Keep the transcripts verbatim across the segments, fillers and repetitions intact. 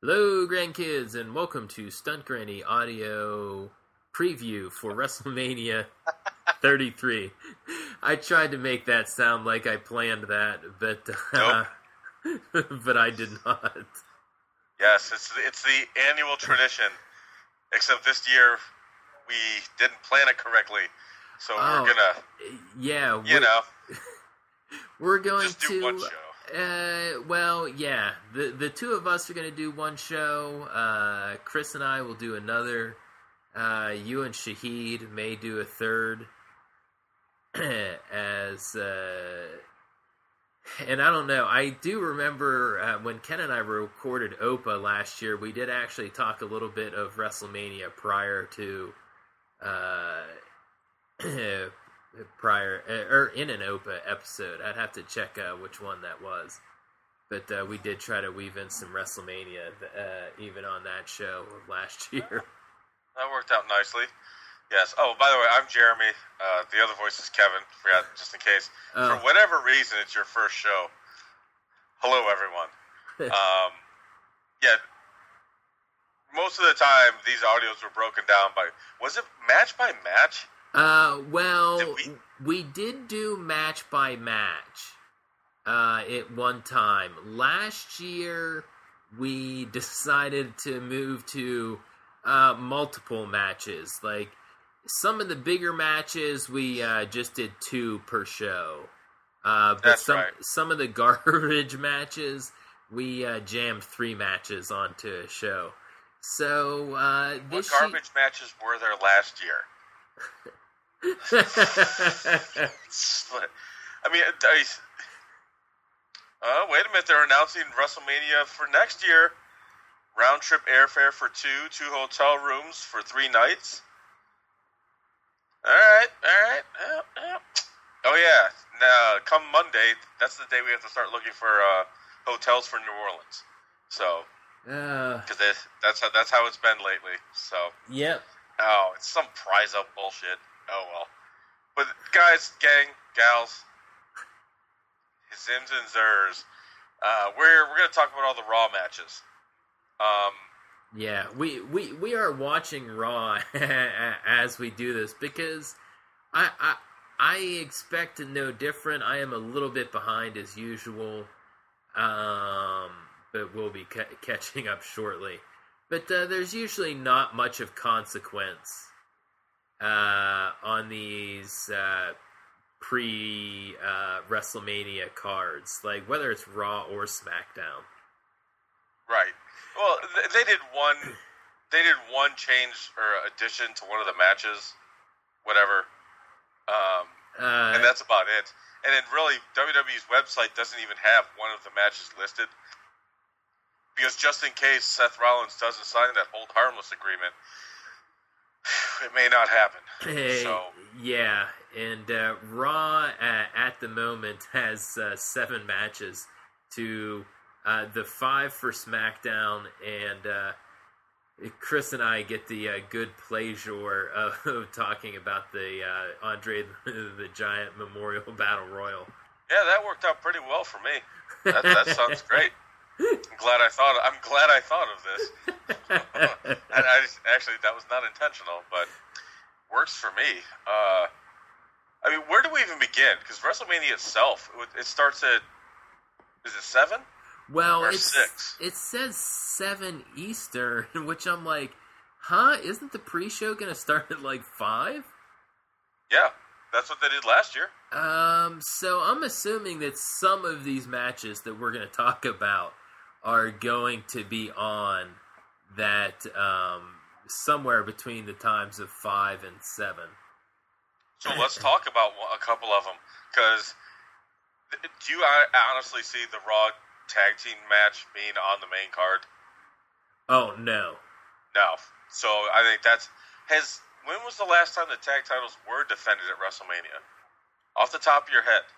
Hello, grandkids, and welcome to Stunt Granny Audio Preview for WrestleMania thirty-three. I tried to make that sound like I planned that, but uh, nope. but I did not. Yes, it's it's the annual tradition, except this year we didn't plan it correctly, so oh, we're gonna, yeah, you know, we're going just do to. one show. Uh, well, yeah, the the two of us are going to do one show. Uh, Chris and I will do another. Uh, you and Shahid may do a third. As uh, and I don't know. I do remember uh, when Ken and I recorded O P A last year. We did actually talk a little bit of WrestleMania prior to. Uh, prior uh, or in an O P A episode. I'd have to check uh, which one that was, but uh, we did try to weave in some WrestleMania uh, even on that show of last year. That worked out nicely. Yes. Oh, by the way, I'm Jeremy. Uh, the other voice is Kevin. Forgot, just in case. Oh. For whatever reason, it's your first show. Hello, everyone. um, yeah. Most of the time, these audios were broken down by. Was it match by match? Uh, well, did we? we did do match by match uh, at one time. Last year, we decided to move to uh, multiple matches. Like, some of the bigger matches, we uh, just did two per show. Uh, but That's some, right. some of the garbage matches, we uh, jammed three matches onto a show. So, uh, this What garbage ye- matches were there last year? I mean, I, uh, wait a minute. They're announcing WrestleMania for next year. Round trip airfare for two, two hotel rooms for three nights. All right, all right. Yeah, yeah. Oh yeah. Now, come Monday, that's the day we have to start looking for uh, hotels for New Orleans. So, because uh, that's how that's how it's been lately. So, yep. Oh, it's some prize up bullshit. Oh, well. But, guys, gang, gals, Zims and Zers, uh, we're we're going to talk about all the Raw matches. Um, yeah, we, we, we are watching Raw as we do this because I, I, I expect no different. I am a little bit behind as usual, um, but we'll be ca- catching up shortly. But uh, there's usually not much of consequence Uh, on these uh, pre uh, WrestleMania cards, like whether it's Raw or SmackDown. Right. Well, th- they did one. They did one change or addition to one of the matches, whatever, um, uh, and that's about it. And then, really, W W E's website doesn't even have one of the matches listed because just in case Seth Rollins doesn't sign that hold harmless agreement. It may not happen. Hey, so. Yeah, and uh, Raw uh, at the moment has uh, seven matches to uh, the five for SmackDown, and uh, Chris and I get the uh, good pleasure of, of talking about the uh, Andre the Giant Memorial Battle Royal. Yeah, that worked out pretty well for me. That, that sounds great. I'm glad I thought. I'm glad I thought of this. And I just, actually, that was not intentional, but works for me. Uh, I mean, where do we even begin? Because WrestleMania itself, it starts at is it seven? Well, or it's, six. It says seven Eastern, which I'm like, huh? Isn't the pre-show going to start at like five? Yeah, that's what they did last year. Um, so I'm assuming that some of these matches that we're going to talk about are going to be on that um, somewhere between the times of five and seven. So let's talk about a couple of them. Because do you honestly see the Raw tag team match being on the main card? Oh, no. No. So I think that's... has When was the last time the tag titles were defended at WrestleMania? Off the top of your head.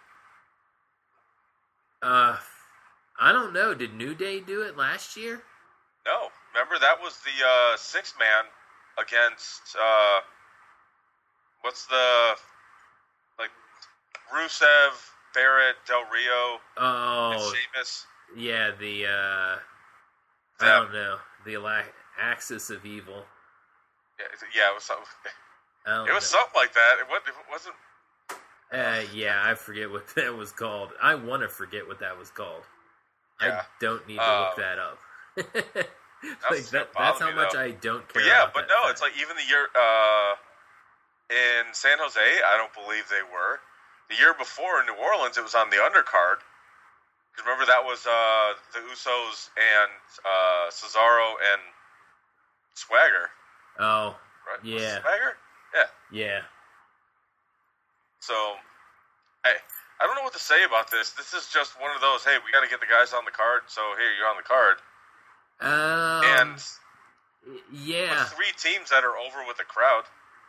Uh... I don't know. Did New Day do it last year? No. Remember, that was the uh, six-man against, uh, what's the, like, Rusev, Barrett, Del Rio, oh, and Sheamus. Yeah, the, uh, I don't know. The ala- axis of evil. Yeah, yeah, it was something. I don't It was know. something like that. It wasn't. It wasn't Uh, yeah, I forget what that was called. I want to forget what that was called. Yeah. I don't need to Um, look that up. That's like that, that's how me, much though. I don't care. But yeah, about but that no, fact. it's like even the year uh, in San Jose, I don't believe they were. The year before in New Orleans, it was on the undercard. Because remember that was uh, the Usos and uh, Cesaro and Swagger, Oh, right? Was it yeah, Swagger, yeah. yeah. So I I don't know what to say about this. This is just one of those. Hey, we got to get the guys on the card. So here, you're on the card. Um, and yeah, with three teams that are over with the crowd.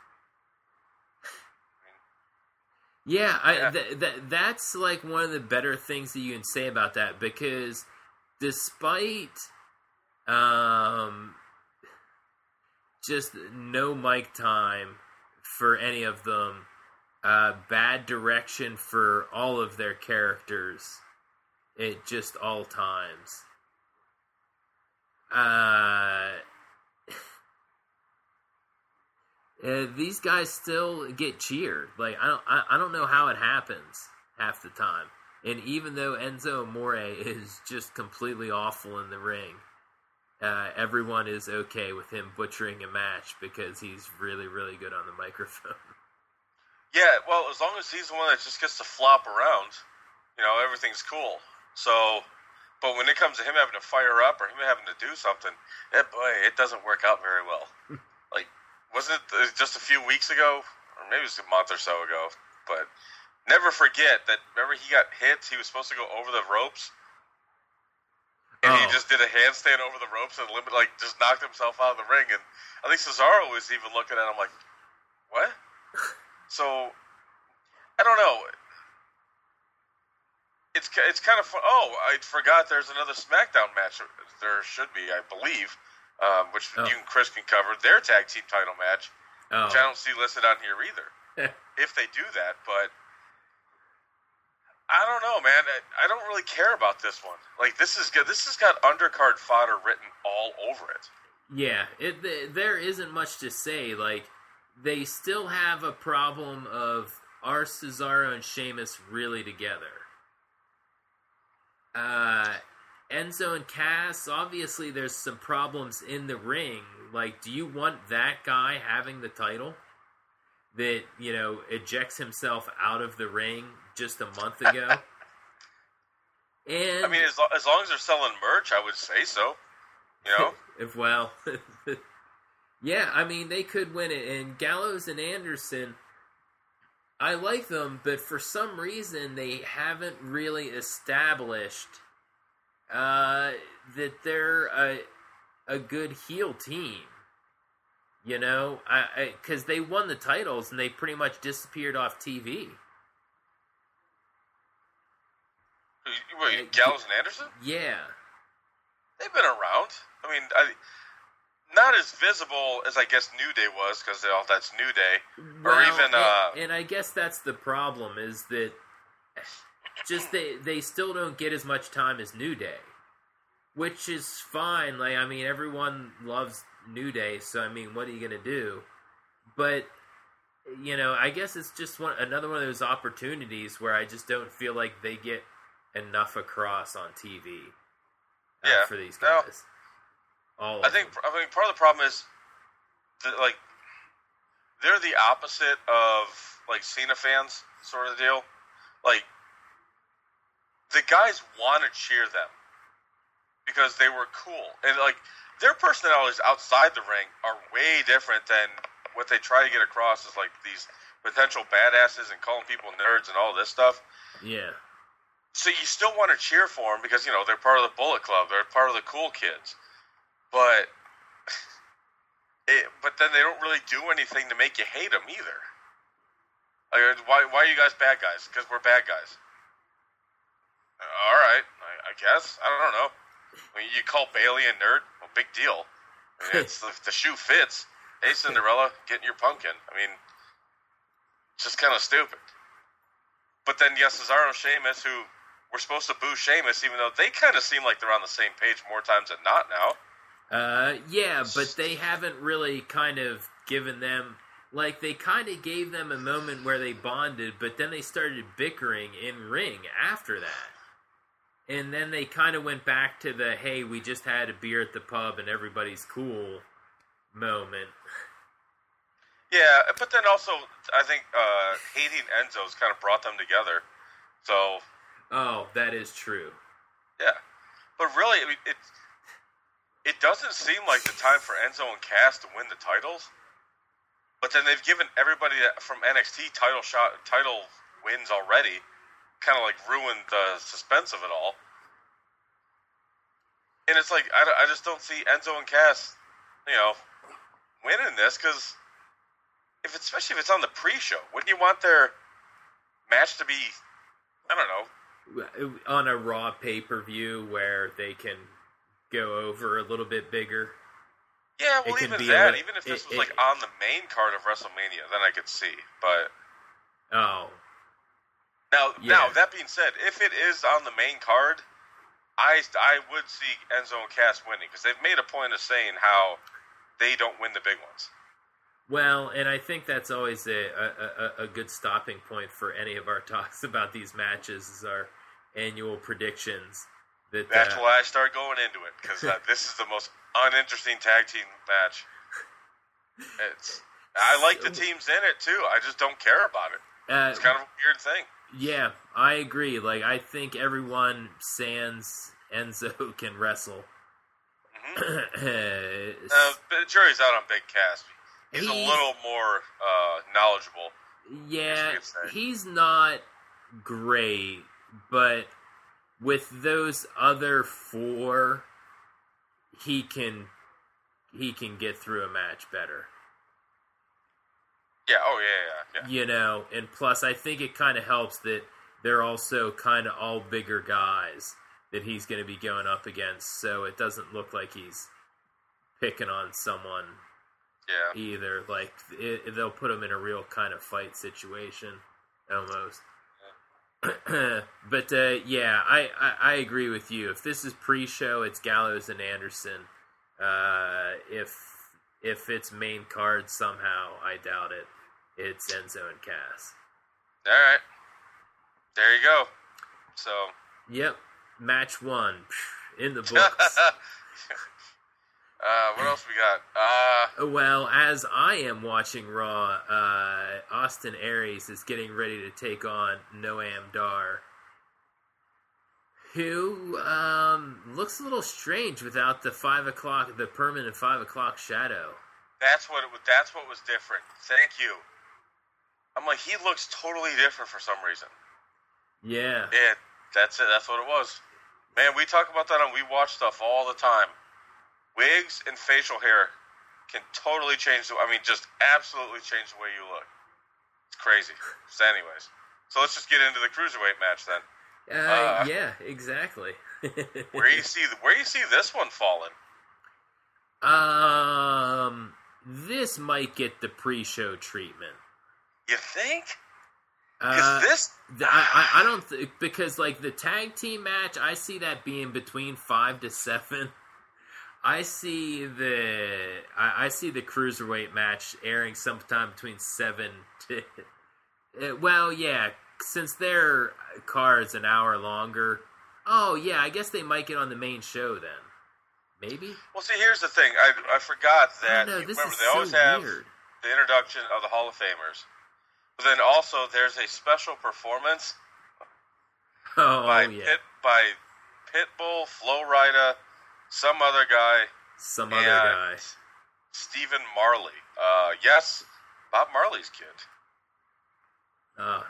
yeah. I Yeah. th- th- that's like one of the better things that you can say about that, because despite um just no mic time for any of them, uh, bad direction for all of their characters at just all times. Uh, uh, these guys still get cheered. Like I don't, I, I don't know how it happens half the time. And even though Enzo Amore is just completely awful in the ring, uh, everyone is okay with him butchering a match because he's really, really good on the microphone. Yeah, well, as long as he's the one that just gets to flop around, you know, everything's cool. So, but when it comes to him having to fire up or him having to do something, eh, boy, it doesn't work out very well. Like, wasn't it uh, just a few weeks ago, or maybe it was a month or so ago? But never forget that. Remember, he got hit. He was supposed to go over the ropes, and he Oh. just did a handstand over the ropes and limit, like just knocked himself out of the ring. And I think Cesaro was even looking at him like, "What?" So, I don't know. It's it's kind of fun. Oh, I forgot there's another SmackDown match. There should be, I believe, um, which Oh. you and Chris can cover. Their tag team title match, Oh, which I don't see listed on here either. If they do that, but I don't know, man. I, I don't really care about this one. Like this is good. This has got undercard fodder written all over it. yeah. It th- there isn't much to say. Like they still have a problem of, are Cesaro and Sheamus really together? Uh, Enzo and Cass, obviously there's some problems in the ring. Like, do you want that guy having the title that, you know, ejects himself out of the ring just a month ago? And I mean, as, lo- as long as they're selling merch, I would say so. You know, if well, yeah, I mean, they could win it. And Gallows and Anderson, I like them, but for some reason they haven't really established uh, that they're a, a good heel team. You know, I because they won the titles and they pretty much disappeared off T V. wait, Gallows and Anderson, Yeah, they've been around. I mean, I, not as visible as I guess New Day was, because oh, that's New Day. Or Well, even, and, uh, and I guess that's the problem, is that just they they still don't get as much time as New Day, which is fine. Like, I mean, everyone loves New Day, so I mean, what are you gonna do? But you know, I guess it's just one another one of those opportunities where I just don't feel like they get enough across on T V. Uh, Yeah. for these No. guys. All of I think them. I mean part of the problem is that like they're the opposite of like Cena fans sort of deal. Like the guys want to cheer them because they were cool, and like their personalities outside the ring are way different than what they try to get across as like these potential badasses and calling people nerds and all this stuff. Yeah. So you still want to cheer for them because, you know, they're part of the Bullet Club. They're part of the cool kids. But it, but then they don't really do anything to make you hate them either. Like, why, why are you guys bad guys? Because we're bad guys. All right, I, I guess. I don't know. I mean, you call Bailey a nerd? Well, big deal. I mean, it's, if the shoe fits. Hey, Cinderella, get in your pumpkin. I mean, it's just kind of stupid. But then, yes, Cesaro and Sheamus, who we're supposed to boo Sheamus, even though they kind of seem like they're on the same page more times than not now. Uh, yeah, but they haven't really kind of given them, like, they kind of gave them a moment where they bonded, but then they started bickering in ring after that. And then they kind of went back to the, hey, we just had a beer at the pub and everybody's cool moment. Yeah, but then also, I think uh, hating Enzo's kind of brought them together. So. Oh, that is true. Yeah. But really, I mean, it, it doesn't seem like the time for Enzo and Cass to win the titles. But then they've given everybody from N X T title shot, title wins already. Kind of like ruined the suspense of it all. And it's like, I, I just don't see Enzo and Cass, you know, winning this, because if it's, especially if it's on the pre-show, wouldn't you want their match to be, I don't know, on a Raw pay-per-view where they can go over a little bit bigger? Yeah, well, even that, little, even if this it, was like it, on the main card of WrestleMania, then I could see, but... Oh. Now, yeah. now that being said, if it is on the main card, I, I would see Enzo and Cass winning, because they've made a point of saying how they don't win the big ones. Well, and I think that's always a, a, a good stopping point for any of our talks about these matches, is our annual predictions. That, that's uh, why I start going into it, because uh, this is the most uninteresting tag team match. It's I like the teams in it, too. I just don't care about it. Uh, it's kind of a weird thing. Yeah, I agree. Like, I think everyone sans Enzo can wrestle. Mm-hmm. uh, the jury's out on Big Cass. He's, he's a little more uh, knowledgeable. Yeah, he's not great, but with those other four, he can he can get through a match better. Yeah, oh, yeah, yeah, yeah. You know, and plus I think it kind of helps that they're also kind of all bigger guys that he's going to be going up against, so it doesn't look like he's picking on someone yeah. either. Like, it, they'll put him in a real kind of fight situation, almost. Yeah. But, uh, yeah, I, I, I agree with you. If this is pre-show, it's Gallows and Anderson. Uh, if if it's main card somehow, I doubt it. It's Enzo and Cass. All right. There you go. So. Yep. Match one. In the books. uh, what else we got? Uh, well, as I am watching Raw, uh, Austin Aries is getting ready to take on Noam Dar, who um, looks a little strange without the five o'clock, the permanent five o'clock shadow. That's what it was. That's what was different. Thank you. I'm like, he looks totally different for some reason. Yeah. Yeah, that's it. That's what it was. Man, we talk about that on We Watch Stuff all the time. Wigs and facial hair can totally change the. I mean, just absolutely change the way you look. It's crazy. So anyways, so let's just get into the cruiserweight match then. Uh, uh, yeah, exactly. where you see where you see this one falling? Um, this might get the pre-show treatment. You think? Because uh, this, the, I, I don't th- because like the tag team match, I see that being between five to seven. I see the I, I see the cruiserweight match airing sometime between seven to. Uh, well, yeah. Since their card's an hour longer, oh, yeah, I guess they might get on the main show then. Maybe? Well, see, here's the thing. I I forgot that. Oh, no, this remember, is they so always have weird. The introduction of the Hall of Famers. But then also, there's a special performance oh, by, yeah. Pit, by Pitbull, Flo Rida, some other guy. Some other guy. Stephen Marley. Uh, yes, Bob Marley's kid. Ah. Uh.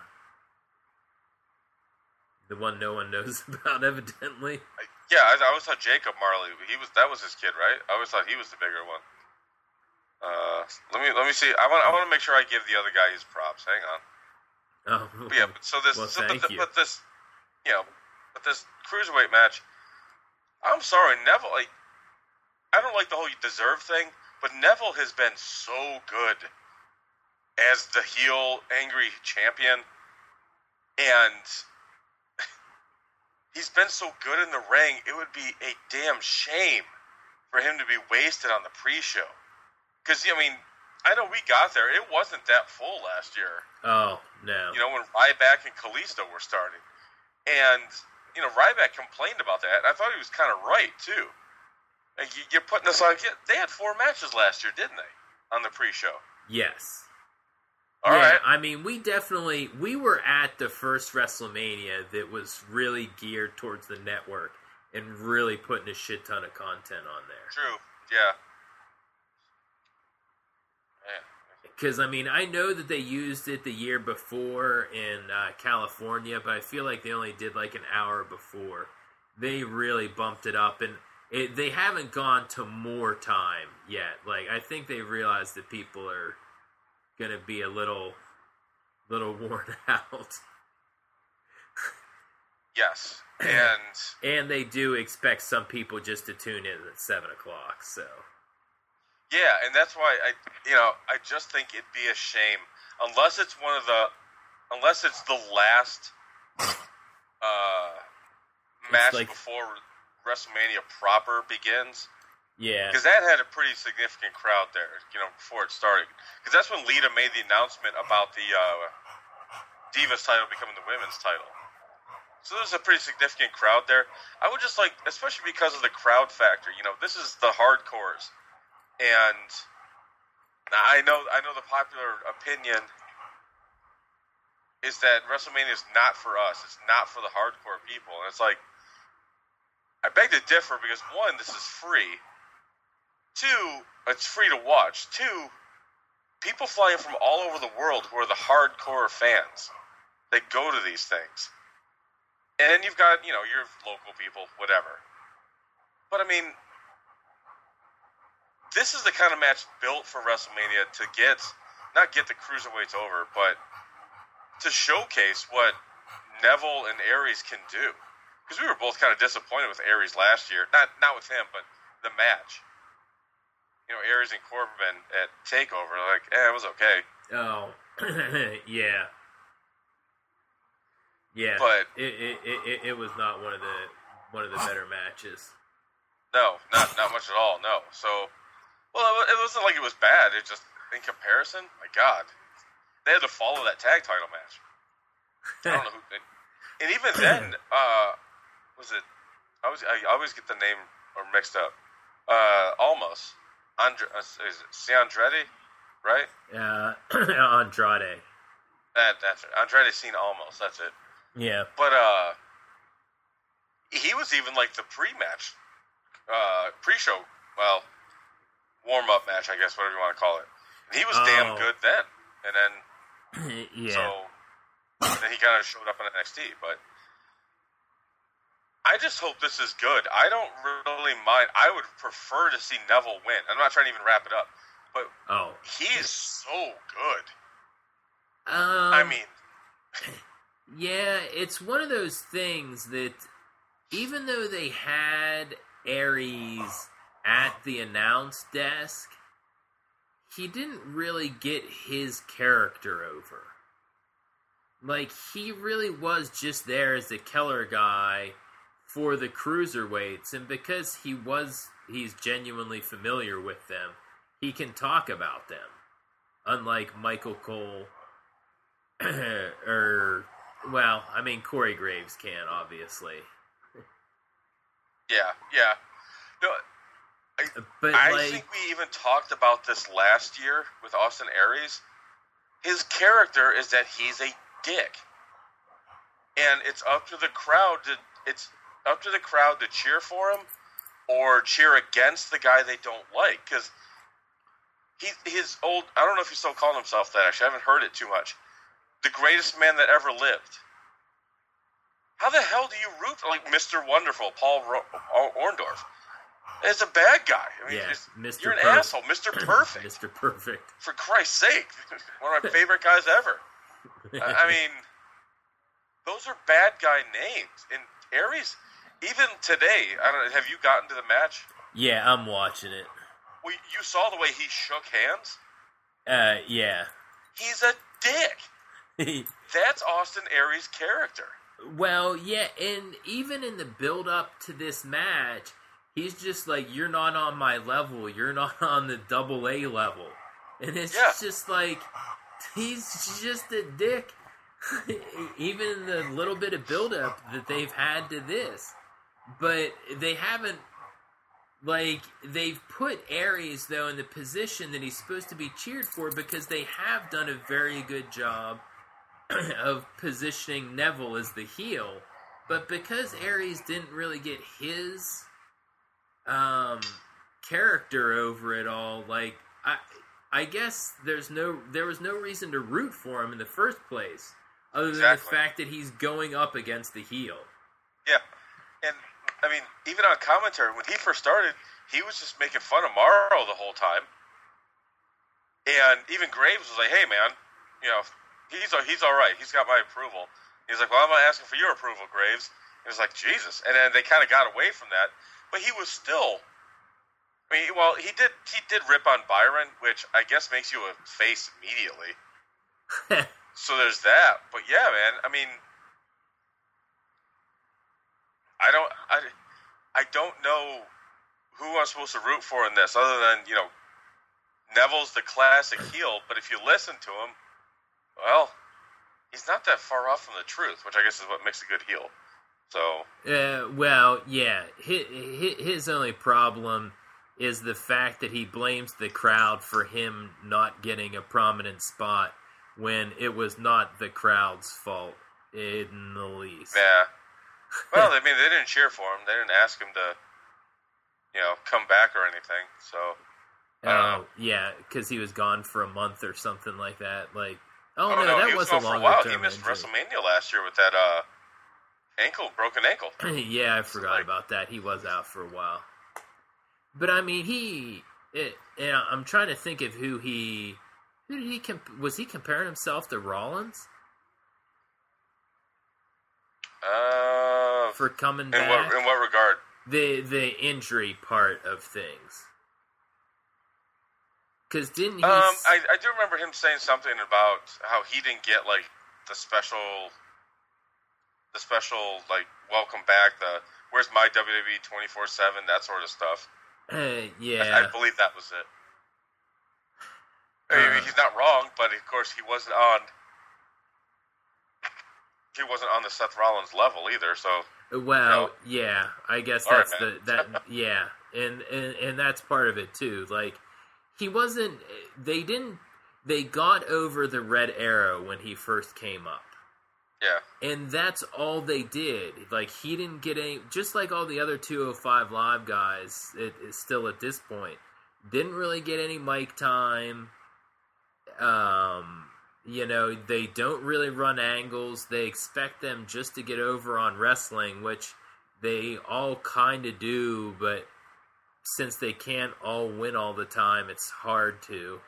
The one no one knows about, evidently. Yeah, I, I always thought Jacob Marley. He was that was his kid, right? I always thought he was the bigger one. Uh, let me let me see. I want I want to make sure I give the other guy his props. Hang on. Oh, but yeah. But so this, well, so, thank but, you. but this, you know, but this cruiserweight match. I'm sorry, Neville. Like, I don't like the whole you deserve thing, but Neville has been so good as the heel angry champion, and. he's been so good in the ring, it would be a damn shame for him to be wasted on the pre-show. Because, I mean, I know we got there. It wasn't that full last year. Oh, no. You know, when Ryback and Kalisto were starting. And, you know, Ryback complained about that, and I thought he was kind of right, too. Like, you're putting us on... They had four matches last year, didn't they? On the pre-show. Yes. All yeah, right. I mean, we definitely... We were at the first WrestleMania that was really geared towards the network and really putting a shit ton of content on there. True, yeah. Because, I mean, I know that they used it the year before in uh, California, but I feel like they only did like an hour before. They really bumped it up, and it, they haven't gone to more time yet. Like, I think they realized that people are going to be a little, little worn out. Yes, and... and they do expect some people just to tune in at seven o'clock, so... Yeah, and that's why I, you know, I just think it'd be a shame unless it's one of the, unless it's the last uh, match like, before WrestleMania proper begins. Yeah, because that had a pretty significant crowd there, you know, before it started. Because that's when Lita made the announcement about the uh, Divas title becoming the women's title. So there's a pretty significant crowd there. I would just like, especially because of the crowd factor. You know, this is the hardcores. And I know I know the popular opinion is that WrestleMania is not for us. It's not for the hardcore people. And it's like, I beg to differ because, one, this is free. Two, it's free to watch. Two, people fly in from all over the world who are the hardcore fans. They go to these things. And then you've got, you know, your local people, whatever. But, I mean... This is the kind of match built for WrestleMania to get, not get the cruiserweights over, but to showcase what Neville and Aries can do. Because we were both kind of disappointed with Aries last year. Not not with him, but the match. You know, Aries and Corbin at TakeOver, like, eh, it was okay. Oh, yeah. Yeah, but it, it it it was not one of the one of the better matches. No, not not much at all, no. So... Well, it wasn't like it was bad. It just, in comparison, my God, they had to follow that tag title match. I don't know who. They, and even then, uh, was it? I was I always get the name or mixed up. Uh, almost Andre, uh, is it Ciandretti, right? Uh, Andrade. That that's it. Andrade seen almost. That's it. Yeah. But uh, he was even like the pre-match, uh, pre-show. Well. Warm-up match, I guess, whatever you want to call it. And he was oh. damn good then. And then, yeah. so, then he kind of showed up on N X T. But I just hope this is good. I don't really mind. I would prefer to see Neville win. I'm not trying to even wrap it up. But oh. he is so good. Um, I mean. Yeah, it's one of those things that even though they had Aries at the announce desk, he didn't really get his character over. Like, he really was just there as the killer guy for the cruiserweights, and because he was, he's genuinely familiar with them, he can talk about them. Unlike Michael Cole, or, well, I mean, Corey Graves can, obviously. Yeah, yeah. No, I, but I like, think we even talked about this last year with Austin Aries. His character is that he's a dick, and it's up to the crowd to it's up to the crowd to cheer for him or cheer against the guy they don't like. Because he his old I don't know if he's still calling himself that. Actually, I haven't heard it too much. The greatest man that ever lived. How the hell do you root for, like, Mister Wonderful, Paul Ro- Orndorff? It's a bad guy. I mean, yeah, Mister You're an Perf- asshole. Mister Perfect. Mister Perfect. For Christ's sake. One of my favorite guys ever. I mean, those are bad guy names. And Aries, even today, I don't know, have you gotten to the match? Yeah, I'm watching it. Well, you saw the way he shook hands? Uh, yeah. He's a dick. That's Austin Aries' character. Well, yeah, and even in the build-up to this match, he's just like, you're not on my level, you're not on the double A level. And it's Yeah. just like, he's just a dick. Even the little bit of build-up that they've had to this. But they haven't, like, they've put Aries, though, in the position that he's supposed to be cheered for because they have done a very good job of positioning Neville as the heel. But because Aries didn't really get his um, character over it all, like, I I guess there's no there was no reason to root for him in the first place, other than Exactly. the fact that he's going up against the heel. Yeah, and I mean, even on commentary, when he first started, he was just making fun of Morrow the whole time. And even Graves was like, "Hey, man, you know, he's he's all right. He's got my approval." He's like, "Well, I'm not asking for your approval, Graves." It was like, Jesus. And then they kind of got away from that, but he was still. I mean, well, he did he did rip on Byron, which I guess makes you a face immediately. So there's that. But yeah, man, I mean, I don't I, I don't know who I'm supposed to root for in this, other than, you know, Neville's the classic heel. But if you listen to him, well, he's not that far off from the truth, which I guess is what makes a good heel. So, Uh, well, yeah. His, his only problem is the fact that he blames the crowd for him not getting a prominent spot when it was not the crowd's fault in the least. yeah. Well, I mean, they didn't cheer for him. They didn't ask him to, you know, come back or anything. So, Oh, uh, yeah, because he was gone for a month or something like that. Like, oh, oh no, no, that he was was a gone for a longer while. He term missed injury. WrestleMania last year with that uh, ankle, broken ankle. Yeah, I forgot like- about that. He was out for a while. But I mean, he. It, and I'm trying to think of who he. Who did he comp- was he comparing himself to Rollins Uh, for coming in back? what in what regard? The the injury part of things. Because didn't he? Um, s- I, I do remember him saying something about how he didn't get like the special, the special like welcome back. The where's my W W E twenty-four seven, that sort of stuff. uh, I, yeah. I believe that was it. I mean, Uh. he's not wrong, but of course he wasn't on. He wasn't on the Seth Rollins level either. So Well, No. yeah, I guess All right, that's man. the that yeah, and, and and that's part of it too. Like he wasn't. They didn't. They got over the Red Arrow when he first came up, yeah, and that's all they did. Like he didn't get any. Just like all the other two oh five Live guys, it is still at this point didn't really get any mic time. Um. You know, they don't really run angles. They expect them just to get over on wrestling, which they all kind of do, but since they can't all win all the time, it's hard to.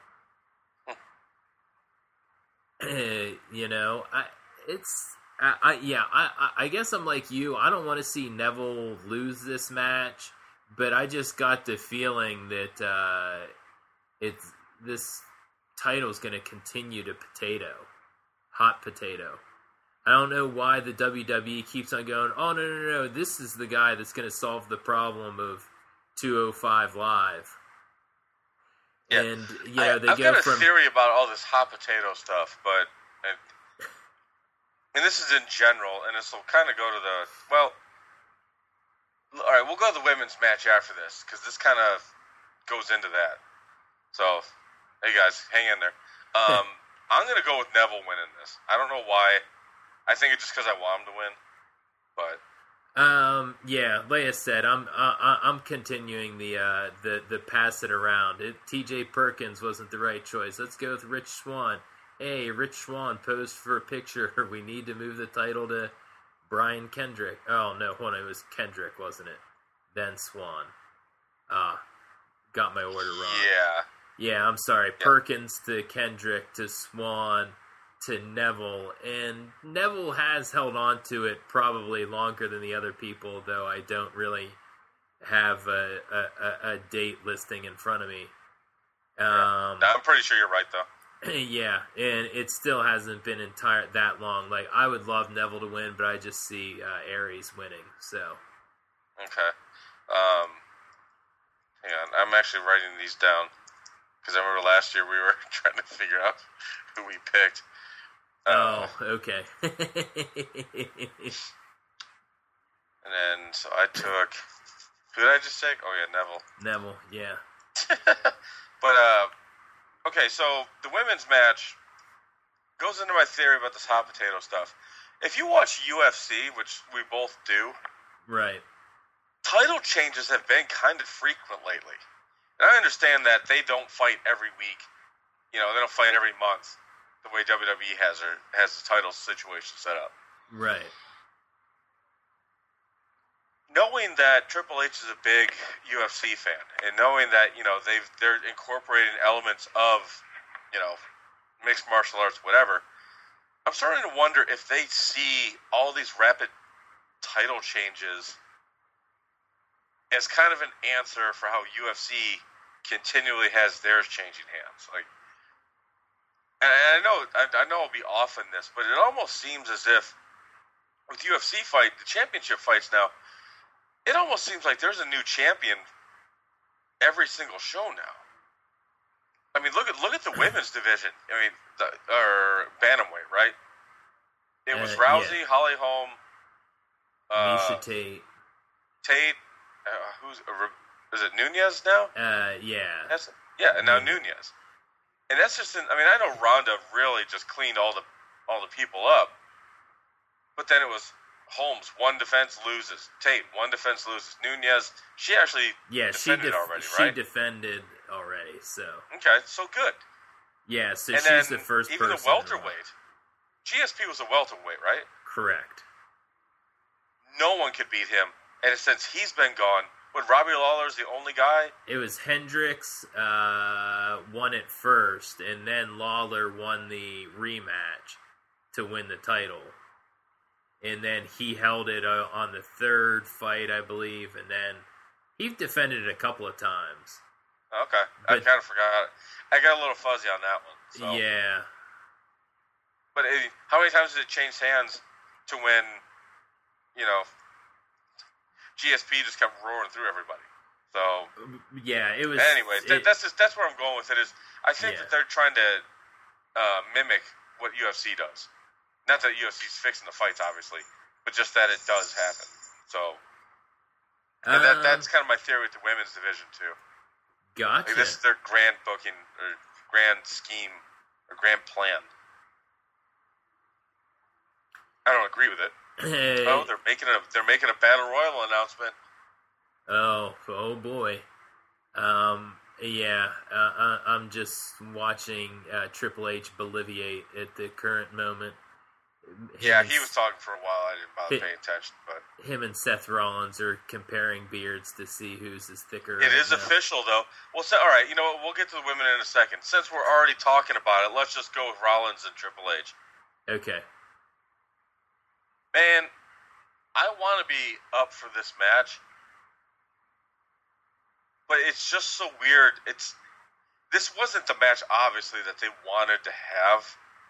You know, I it's I, I yeah, I, I I guess I'm like you. I don't want to see Neville lose this match, but I just got the feeling that uh, it's this title's going to continue to potato, hot potato. I don't know why the W W E keeps on going, oh, no, no, no, this is the guy that's going to solve the problem of two oh five Live. Yeah. And, you know, I, they I've go got a from... theory about all this hot potato stuff, but and, and this is in general, and this will kind of go to the well. All right, we'll go to the women's match after this because this kind of goes into that. So, hey guys, hang in there. Um, I'm gonna go with Neville winning this. I don't know why. I think it's just because I want him to win, but. Um. Yeah. Like I said, I'm uh, I'm continuing the uh the the pass it around. It, T J Perkins wasn't the right choice. Let's go with Rich Swann. Hey, Rich Swann posed for a picture. We need to move the title to Brian Kendrick. Oh no, hold on, it was Kendrick, wasn't it? Then Swan. Ah, got my order wrong. Yeah. Yeah, I'm sorry. Yeah. Perkins to Kendrick to Swan to Neville, and Neville has held on to it probably longer than the other people, though I don't really have a, a, a, a date listing in front of me. Um, No, I'm pretty sure you're right though. Yeah, and it still hasn't been entire that long. Like, I would love Neville to win, but I just see uh, Aries winning. So, okay. Um, hang on, I'm actually writing these down because I remember last year we were trying to figure out who we picked. Uh, oh, okay. And then so I took. Who did I just take? Oh yeah, Neville. Neville, yeah. But uh, okay, so the women's match goes into my theory about this hot potato stuff. If you watch U F C, which we both do, Right. title changes have been kind of frequent lately. And I understand that they don't fight every week. You know, they don't fight every month the way W W E has her has the title situation set up. Right. Knowing that Triple H is a big U F C fan, and knowing that, you know, they've they're incorporating elements of, you know, mixed martial arts, whatever, I'm starting to wonder if they see all these rapid title changes as kind of an answer for how U F C continually has theirs changing hands. Like, and I know I, I know I'll be off in this, but it almost seems as if with U F C fight, the championship fights now, it almost seems like there's a new champion every single show now. I mean, look at look at the women's division. I mean, the, or bantamweight, right? It was Uh, Rousey, yeah. Holly Holm, uh, Misha Tate. Tate. Uh, who's uh, is it Nunez now? Uh, yeah. That's yeah, and now Mhm. Nunez. And that's just. In, I mean, I know Ronda really just cleaned all the all the people up, but then it was Holmes, one defense loses. Tate, one defense loses. Nunez, she actually Yeah, she defended def- already, she right? defended already, so. Okay, so good. Yeah, so And she's then the first even person. the welterweight, G S P was a welterweight, right? Correct. No one could beat him. And since he's been gone, when Robbie Lawler's the only guy, It was Hendricks uh, won it first, and then Lawler won the rematch to win the title. And then he held it uh, on the third fight, I believe, and then he defended it a couple of times. okay, I But- kind of forgot. I got a little fuzzy on that one. So. Yeah. But it, how many times did it change hands to when, you know, G S P just kept roaring through everybody? So, Yeah, it was... anyways, th- it- that's just, that's where I'm going with it. Is I think Yeah. that they're trying to uh, mimic what U F C does. Not that U F C's fixing the fights, obviously, but just that it does happen. So, and that um, that's kind of my theory with the women's division too. Gotcha. Like, this is their grand booking or grand scheme or grand plan. I don't agree with it. Hey. Oh, they're making a they're making a battle royal announcement. Oh, oh boy. Um, yeah, uh, I, I'm just watching uh, Triple H Boliviate at the current moment. Him Yeah, and he was talking for a while. I didn't bother Hey. paying attention, but Him and Seth Rollins are comparing beards to see who's is thicker. it right is now. official though. Well, so, all right, you know what? We'll get to the women in a second. Since we're already talking about it, let's just go with Rollins and Triple H. Okay. Man, I want to be up for this match, but it's just so weird. It's this wasn't the match, obviously, that they wanted to have.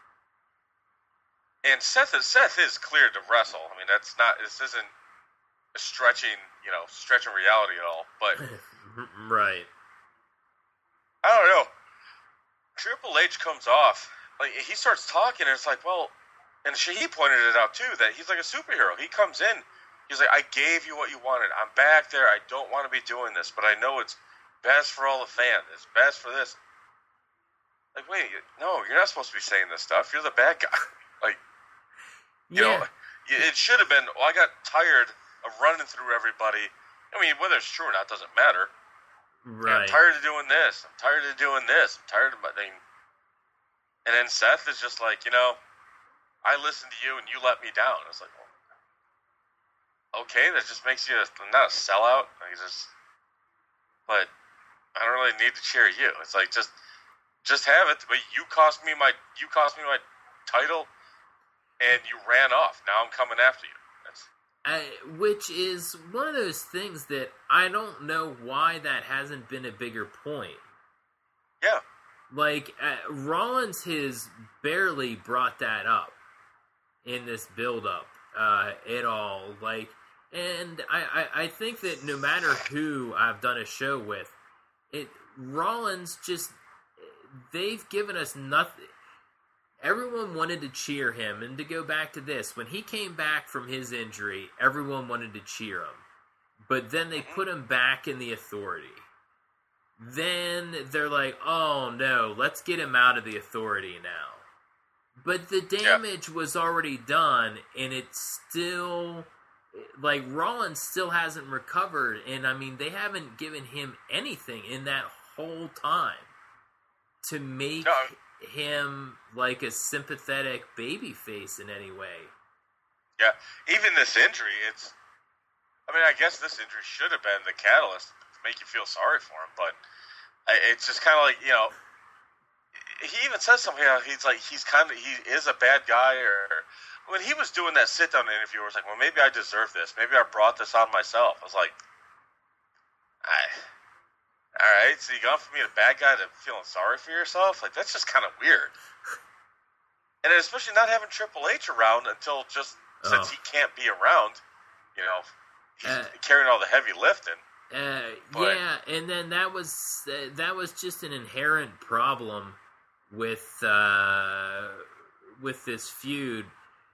And Seth is, Seth is cleared to wrestle. I mean, that's not this isn't a stretching, you know, stretching reality at all. But Right. I don't know. Triple H comes off like he starts talking, and it's like, well, and he pointed it out too that he's like a superhero. He comes in, he's like, I gave you what you wanted. I'm back there. I don't want to be doing this, but I know it's best for all the fans. It's best for this. Like, wait, no, you're not supposed to be saying this stuff. You're the bad guy. Like, you Yeah. know, it should have been. Well, I got tired of running through everybody. I mean, whether it's true or not doesn't matter. Right. I'm tired of doing this. I'm tired of doing this. I'm tired of my thing. And then Seth is just like, you know, I listened to you and you let me down. It's like, well, okay, that just makes you a, not a sellout. Like, just, but I don't really need to cheer you. It's like just, just have it. But you cost me my, you cost me my title, and you ran off. Now I'm coming after you. That's, I, which is one of those things that I don't know why that hasn't been a bigger point. yeah. Like, uh, Rollins has barely brought that up in this build-up uh, at all. Like, and I, I, I think that no matter who I've done a show with, it Rollins just, they've given us nothing. Everyone wanted to cheer him, and to go back to this, when he came back from his injury, everyone wanted to cheer him. But then they put him back in the Authority. Then they're like, oh no, let's get him out of the Authority now. But the damage yeah. was already done, and it's still, like, Rollins still hasn't recovered, and I mean, they haven't given him anything in that whole time to make no. him, like, a sympathetic babyface in any way. Yeah, even this injury, it's, I mean, I guess this injury should have been the catalyst to make you feel sorry for him, but it's just kind of like, you know, he even says something, you know, he's like, he's kind of, he is a bad guy, or, when he was doing that sit-down interview, I was like, well, maybe I deserve this, maybe I brought this on myself. I was like, I, all right, so you gone from being a bad guy to feeling sorry for yourself? Like, that's just kind of weird. And especially not having Triple H around until just, oh. since he can't be around, you know, he's uh, carrying all the heavy lifting. Uh, yeah, and then that was uh, that was just an inherent problem with uh, with this feud.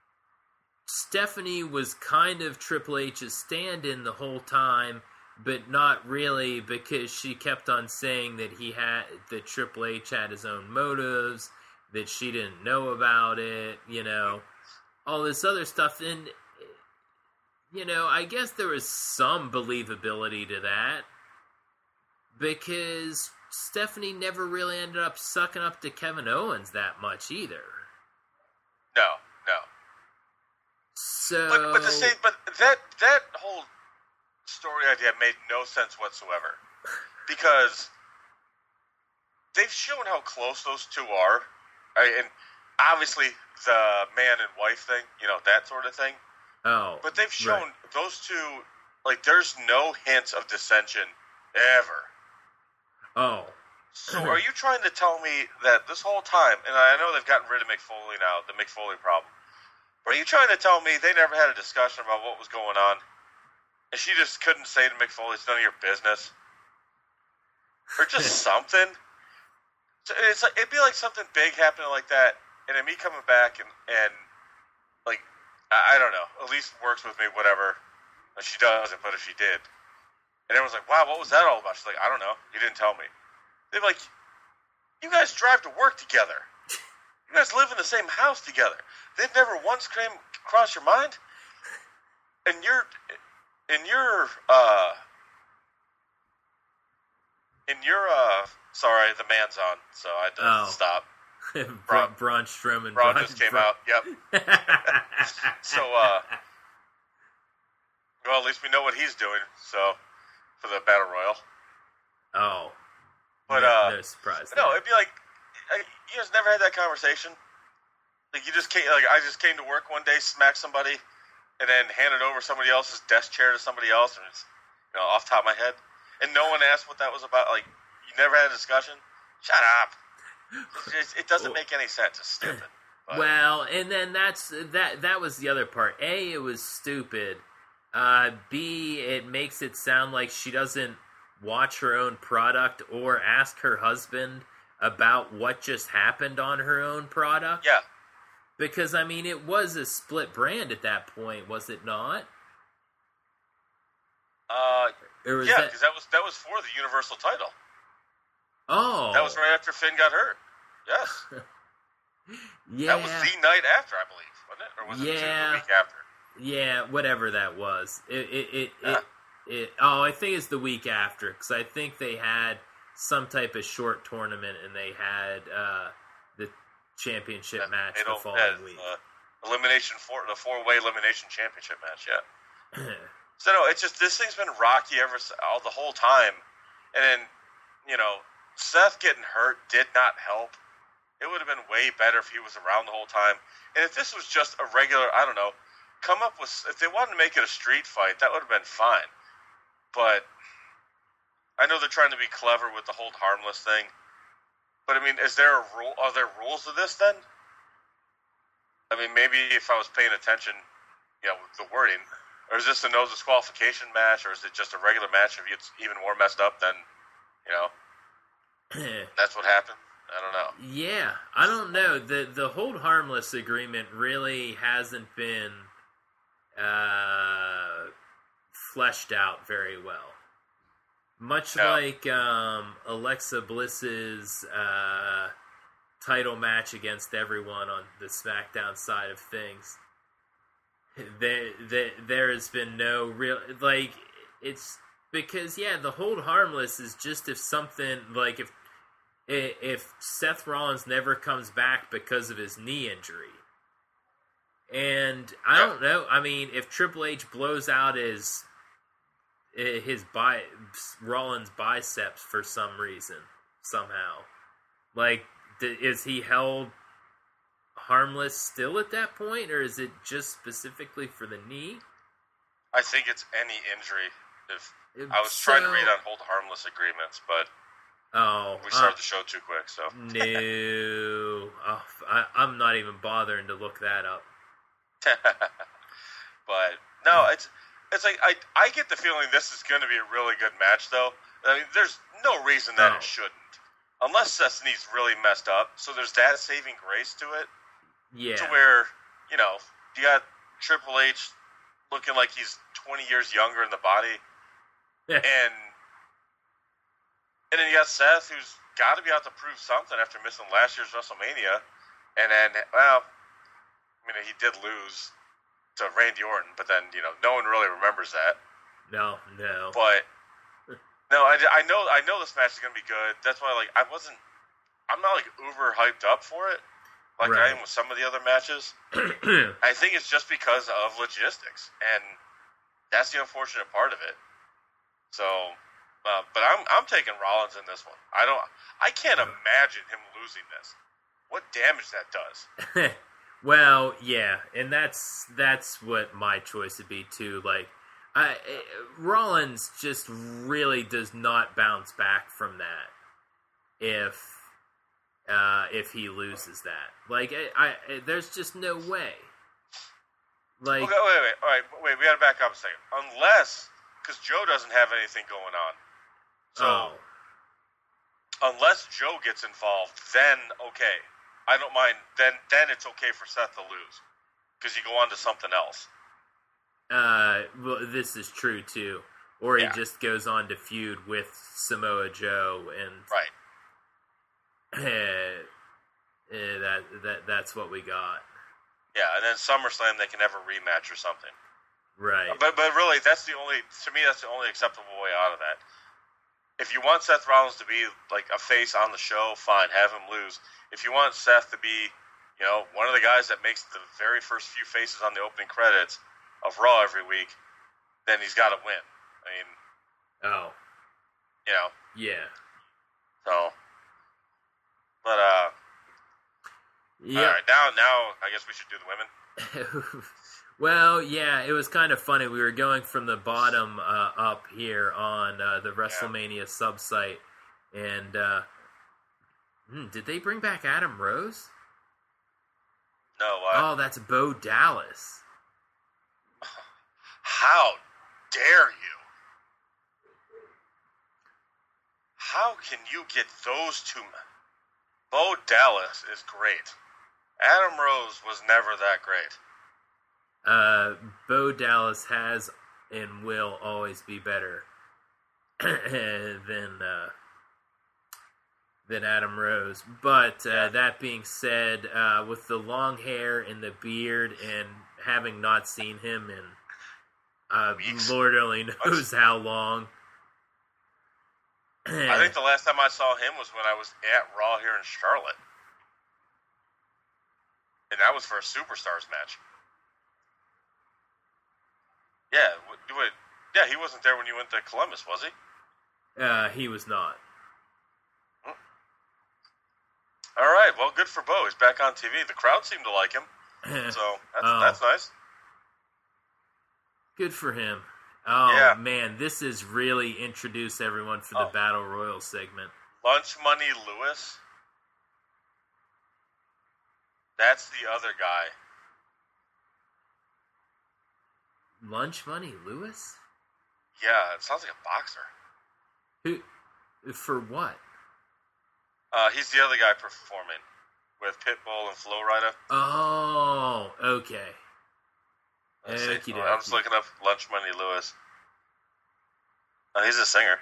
Stephanie was kind of Triple H's stand-in the whole time, but not really, because she kept on saying that he had that Triple H had his own motives, that she didn't know about it, you know, all this other stuff. And you know, I guess there was some believability to that, because Stephanie never really ended up sucking up to Kevin Owens that much either. No, no. So, but but the same, but that that whole story idea made no sense whatsoever, because they've shown how close those two are, right? And obviously the man and wife thing, you know, that sort of thing. Oh, but they've shown right. those two, like, there's no hints of dissension ever. Oh. So are you trying to tell me that this whole time, and I know they've gotten rid of Mick Foley now, the Mick Foley problem, but are you trying to tell me they never had a discussion about what was going on, and she just couldn't say to Mick Foley, it's none of your business? Or just something? So it's like, it'd be like something big happening like that, and then me coming back and, and like, I don't know. Elise works with me, whatever. She doesn't, but if she did. And everyone's like, wow, what was that all about? She's like, I don't know. You didn't tell me. They're like, you guys drive to work together. You guys live in the same house together. They've never once came across your mind? And you're, in your, uh, in your, uh, sorry, the man's on, so I had to oh. stop. Braun, Braun Strowman. Braun, Braun just came Braun. out. Yep. So, uh, well, at least we know what he's doing. So, for the Battle Royal. Oh. But, no, uh, no surprise. No, it'd be like, you guys never had that conversation. Like, you just came, like, I just came to work one day, smacked somebody, and then handed over somebody else's desk chair to somebody else, and it's, you know, off the top of my head. And no one asked what that was about. Like, you never had a discussion? Shut up. It, it doesn't make any sense. It's stupid. But. Well, and then that's that. That was the other part. A, it was stupid. Uh, B, it makes it sound like she doesn't watch her own product or ask her husband about what just happened on her own product. Yeah. Because I mean, it was a split brand at that point, was it not? Uh, or yeah, because that... that was that was for the Universal title. Oh. That was right after Finn got hurt. Yes. Yeah. That was the night after, I believe, wasn't it? Or was it yeah. the week after? Yeah, whatever that was. It, it, it, yeah. it, it, oh, I think it's the week after, because I think they had some type of short tournament, and they had uh, the championship yeah, match the following yeah, week. Uh, elimination four, the four-way elimination championship match, yeah. So, no, it's just, this thing's been rocky ever all the whole time. And then, you know, Seth getting hurt did not help. It would have been way better if he was around the whole time. And if this was just a regular, I don't know, come up with, if they wanted to make it a street fight, that would have been fine. But I know they're trying to be clever with the hold harmless thing. But I mean, is there a rule? Are there rules to this then? I mean, maybe if I was paying attention, you know, with the wording, or is this a no disqualification match, or is it just a regular match if it's even more messed up than, you know, that's what happened? I don't know. Yeah, I don't know. The the hold harmless agreement really hasn't been uh, fleshed out very well. Much No. like um, Alexa Bliss's uh, title match against everyone on the SmackDown side of things. There, there, there has been no real, like, it's because, yeah, the hold harmless is just if something, like, if if Seth Rollins never comes back because of his knee injury. And I don't know, I mean, if Triple H blows out his his bi- Rollins biceps for some reason, somehow, like, is he held harmless still at that point, or is it just specifically for the knee? I think it's any injury. If If I was trying to so- read on hold harmless agreements, but Oh, we started uh, the show too quick, so. no. Oh, I, I'm not even bothering to look that up. But no, it's it's like I I get the feeling this is going to be a really good match, though. I mean, there's no reason that No. it shouldn't, unless Seth's knee's really messed up. So there's that saving grace to it, Yeah. to where you know you got Triple H looking like he's twenty years younger in the body, Yeah. and and then you got Seth, who's got to be out to prove something after missing last year's WrestleMania, and then well, I mean he did lose to Randy Orton, but then you know no one really remembers that. No, no. But no, I, I know I know this match is gonna be good. That's why like I wasn't I'm not like uber hyped up for it like Right. I am with some of the other matches. I think it's just because of logistics, and that's the unfortunate part of it. So, uh, but I'm I'm taking Rollins in this one. I don't I can't imagine him losing this. What damage that does. Well, yeah, and that's that's what my choice would be too. Like, I, Rollins just really does not bounce back from that if uh, if he loses that. Like, I, I there's just no way. Like, Okay, wait, wait, all right, wait. We got to back up a second. Unless, because Joe doesn't have anything going on, so oh, unless Joe gets involved, then okay, I don't mind. Then, then it's okay for Seth to lose because you go on to something else. uh, well, this is true too. Or he Yeah. just goes on to feud with Samoa Joe, and Right. eh, eh, that that that's what we got. Yeah, and then SummerSlam they can have a rematch or something. Right. But but really, that's the only to me that's the only acceptable way out of that. If you want Seth Rollins to be like a face on the show, fine, have him lose. If you want Seth to be, you know, one of the guys that makes the very first few faces on the opening credits of Raw every week, then he's got to win. I mean, Oh, you know, yeah. so. But uh, Yeah. all right, now now I guess we should do the women. Well, yeah, it was kind of funny. We were going from the bottom uh, up here on uh, the WrestleMania sub-site, and uh, hmm, did they bring back Adam Rose? No, uh, Oh, that's Bo Dallas. how dare you? How can you get those two men? Bo Dallas is great. Adam Rose was never that great. Uh, Bo Dallas has and will always be better than uh, than Adam Rose. But uh, Yeah. that being said, uh, with the long hair and the beard, and having not seen him in uh, Weeks. Lord only knows how long. I think the last time I saw him was when I was at Raw here in Charlotte. And that was for a Superstars match. Yeah, w- w- yeah, he wasn't there when you went to Columbus, was he? uh, he was not. All right, well, good for Bo. He's back on T V. The crowd seemed to like him, so that's, Oh. that's nice. Good for him. Oh, Yeah. man, this is really introduce everyone for the Oh. Battle Royal segment. Lunch Money Lewis That's the other guy. Lunch Money Lewis? Yeah, it sounds like a boxer. Who? For what? Uh, he's the other guy performing with Pitbull and Flo Rida. Oh, okay. Let's see. Oh, I'm just looking up Lunch Money Lewis. Oh, he's a singer.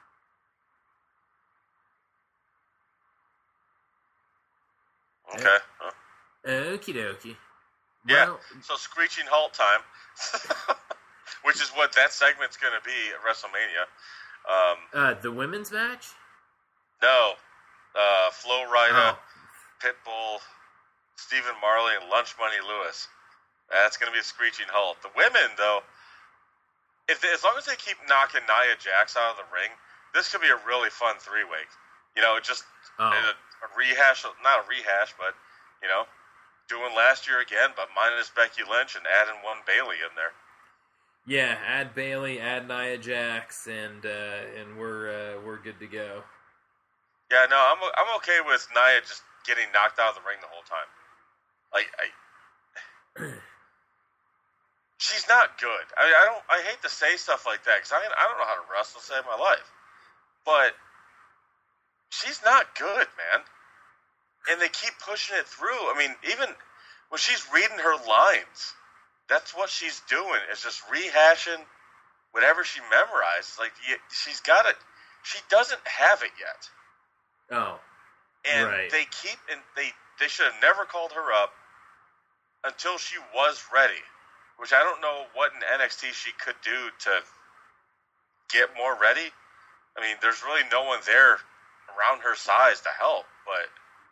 Okay. Oh. Okie dokie. Yeah, Well, so Screeching Halt time, which is what that segment's going to be at WrestleMania. Um, uh, the women's match? no, uh, Flo Rida, Oh. Pitbull, Stephen Marley, and Lunch Money Lewis. That's going to be a Screeching Halt. The women, though, if they, as long as they keep knocking Nia Jax out of the ring, this could be a really fun three-way. You know, just Oh. a, a rehash, not a rehash, but, you know, doing last year again, but minus Becky Lynch and adding one Bayley in there. Yeah, add Bayley, add Nia Jax, and uh, and we're uh, we're good to go. Yeah, no, I'm I'm okay with Nia just getting knocked out of the ring the whole time. Like, I, she's not good. I, I don't. I hate to say stuff like that because I I don't know how to wrestle to save my life, but she's not good, man. And they keep pushing it through. I mean, even when she's reading her lines, that's what she's doing, is just rehashing whatever she memorized. Like, she's got it. She doesn't have it yet. Oh, And right. they keep, and they, they should have never called her up until she was ready, which I don't know what in N X T she could do to get more ready. I mean, there's really no one there around her size to help, but...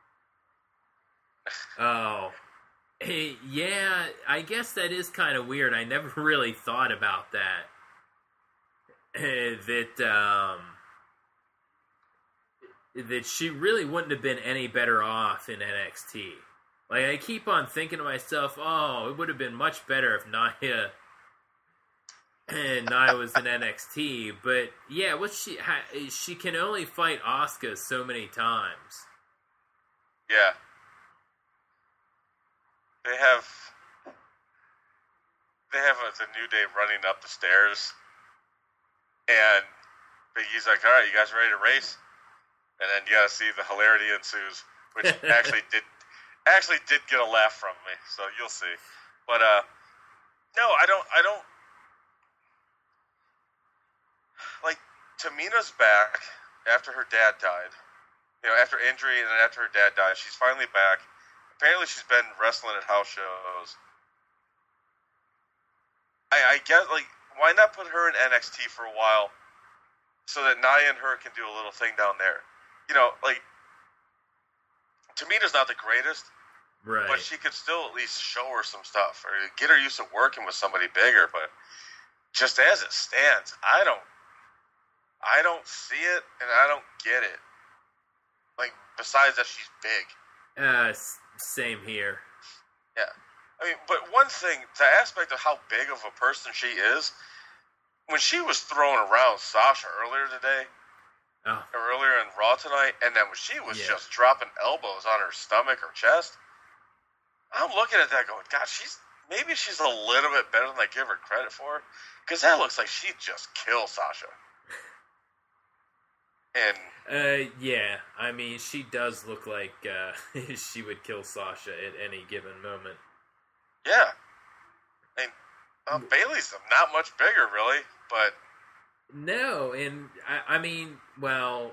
Oh, hey, yeah, I guess that is kind of weird. I never really thought about that. that, um, that she really wouldn't have been any better off in N X T. Like, I keep on thinking to myself, oh, it would have been much better if Nia, Nia was in N X T. But, yeah, what she, she can only fight Asuka so many times. Yeah. They have they have a, the New Day running up the stairs, and Big E's like, "All right, you guys ready to race?" And then you gotta see the hilarity ensues, which actually did actually did get a laugh from me. So you'll see. But uh, no, I don't. I don't like Tamina's back after her dad died. You know, after injury and then after her dad died, she's finally back. Apparently, she's been wrestling at house shows. I, I guess, like, why not put her in N X T for a while so that Nia and her can do a little thing down there? You know, like, Tamina's not the greatest, Right. but she could still at least show her some stuff or get her used to working with somebody bigger. But just as it stands, I don't, I don't see it and I don't get it. Like, besides that she's big. Uh, same here. Yeah. I mean, but one thing, the aspect of how big of a person she is, when she was throwing around Sasha earlier today, Oh. or earlier in Raw tonight, and then when she was Yeah. just dropping elbows on her stomach or chest, I'm looking at that going, God, she's, maybe she's a little bit better than I give her credit for, because that looks like she'd just kill Sasha. And Uh, yeah. I mean, she does look like uh, she would kill Sasha at any given moment. yeah, I mean, uh, Bayley's not much bigger, really, but No, and I, I mean, well,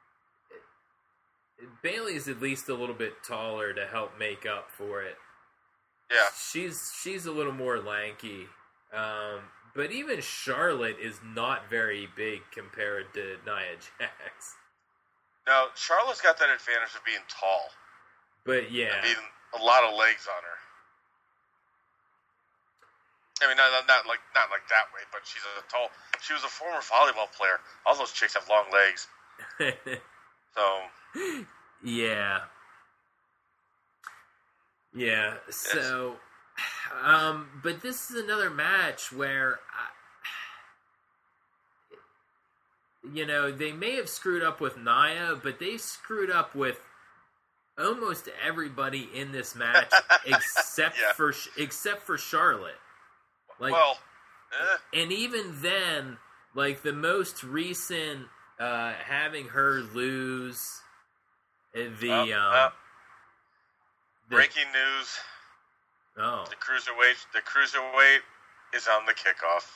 Bailey's at least a little bit taller to help make up for it. yeah, She's she's a little more lanky. Um, but even Charlotte is not very big compared to Nia Jax. now Charlotte's got that advantage of being tall. But yeah, I mean, a lot of legs on her. I mean, not, not like not like that way, but she's a tall. She was a former volleyball player. All those chicks have long legs, so yeah, yeah. So, um, but this is another match where, I, you know, they may have screwed up with Nia, but they screwed up with almost everybody in this match except Yeah. for except for Charlotte. Like, well, eh. and even then, like the most recent uh, having her lose the Oh, um oh. the- Breaking news: oh. the cruiserweight, the cruiserweight is on the kickoff.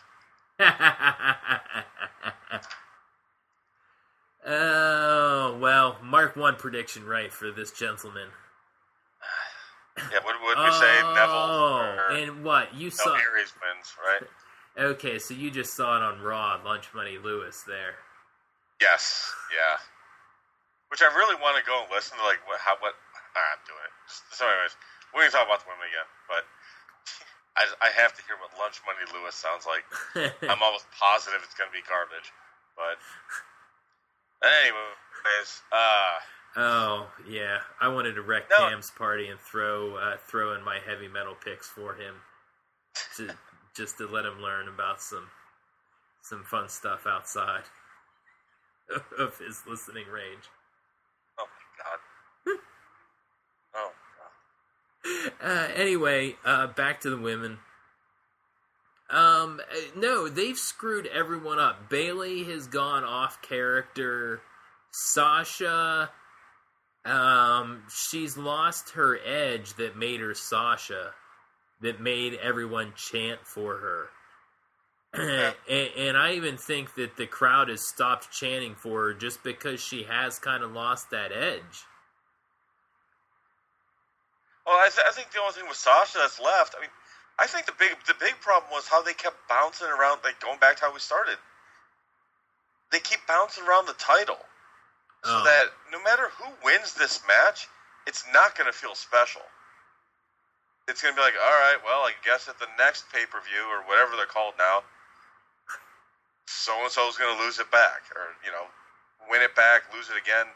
Oh, well, mark one prediction right for this gentleman. Yeah, what would we say? Neville Oh, or and what? You no, saw... Aries wins, right? Okay, so you just saw it on Raw, Lunch Money Lewis there. Yes, yeah. Which I really want to go and listen to, like, what, how, what, ah, I'm doing it. So anyways, we can talk about the women again, but I, I have to hear what Lunch Money Lewis sounds like. I'm almost positive it's going to be garbage, but anyways, uh... Oh, yeah. I wanted to wreck No. Cam's party and throw uh, throw in my heavy metal picks for him. To, just to let him learn about some some fun stuff outside of his listening range. oh my god. Oh god. Uh, anyway, uh, back to the women. Um, uh, no, they've screwed everyone up. Bayley has gone off character. Sasha, um, she's lost her edge that made her Sasha, that made everyone chant for her. and, and I even think that the crowd has stopped chanting for her just because she has kind of lost that edge. Well, I, th- I think the only thing with Sasha that's left, I mean, I think the big the big problem was how they kept bouncing around, like going back to how we started. They keep bouncing around the title. So Oh. that no matter who wins this match, it's not going to feel special. It's going to be like, all right, well, I guess at the next pay-per-view or whatever they're called now, so-and-so is going to lose it back. Or, you know, win it back, lose it again.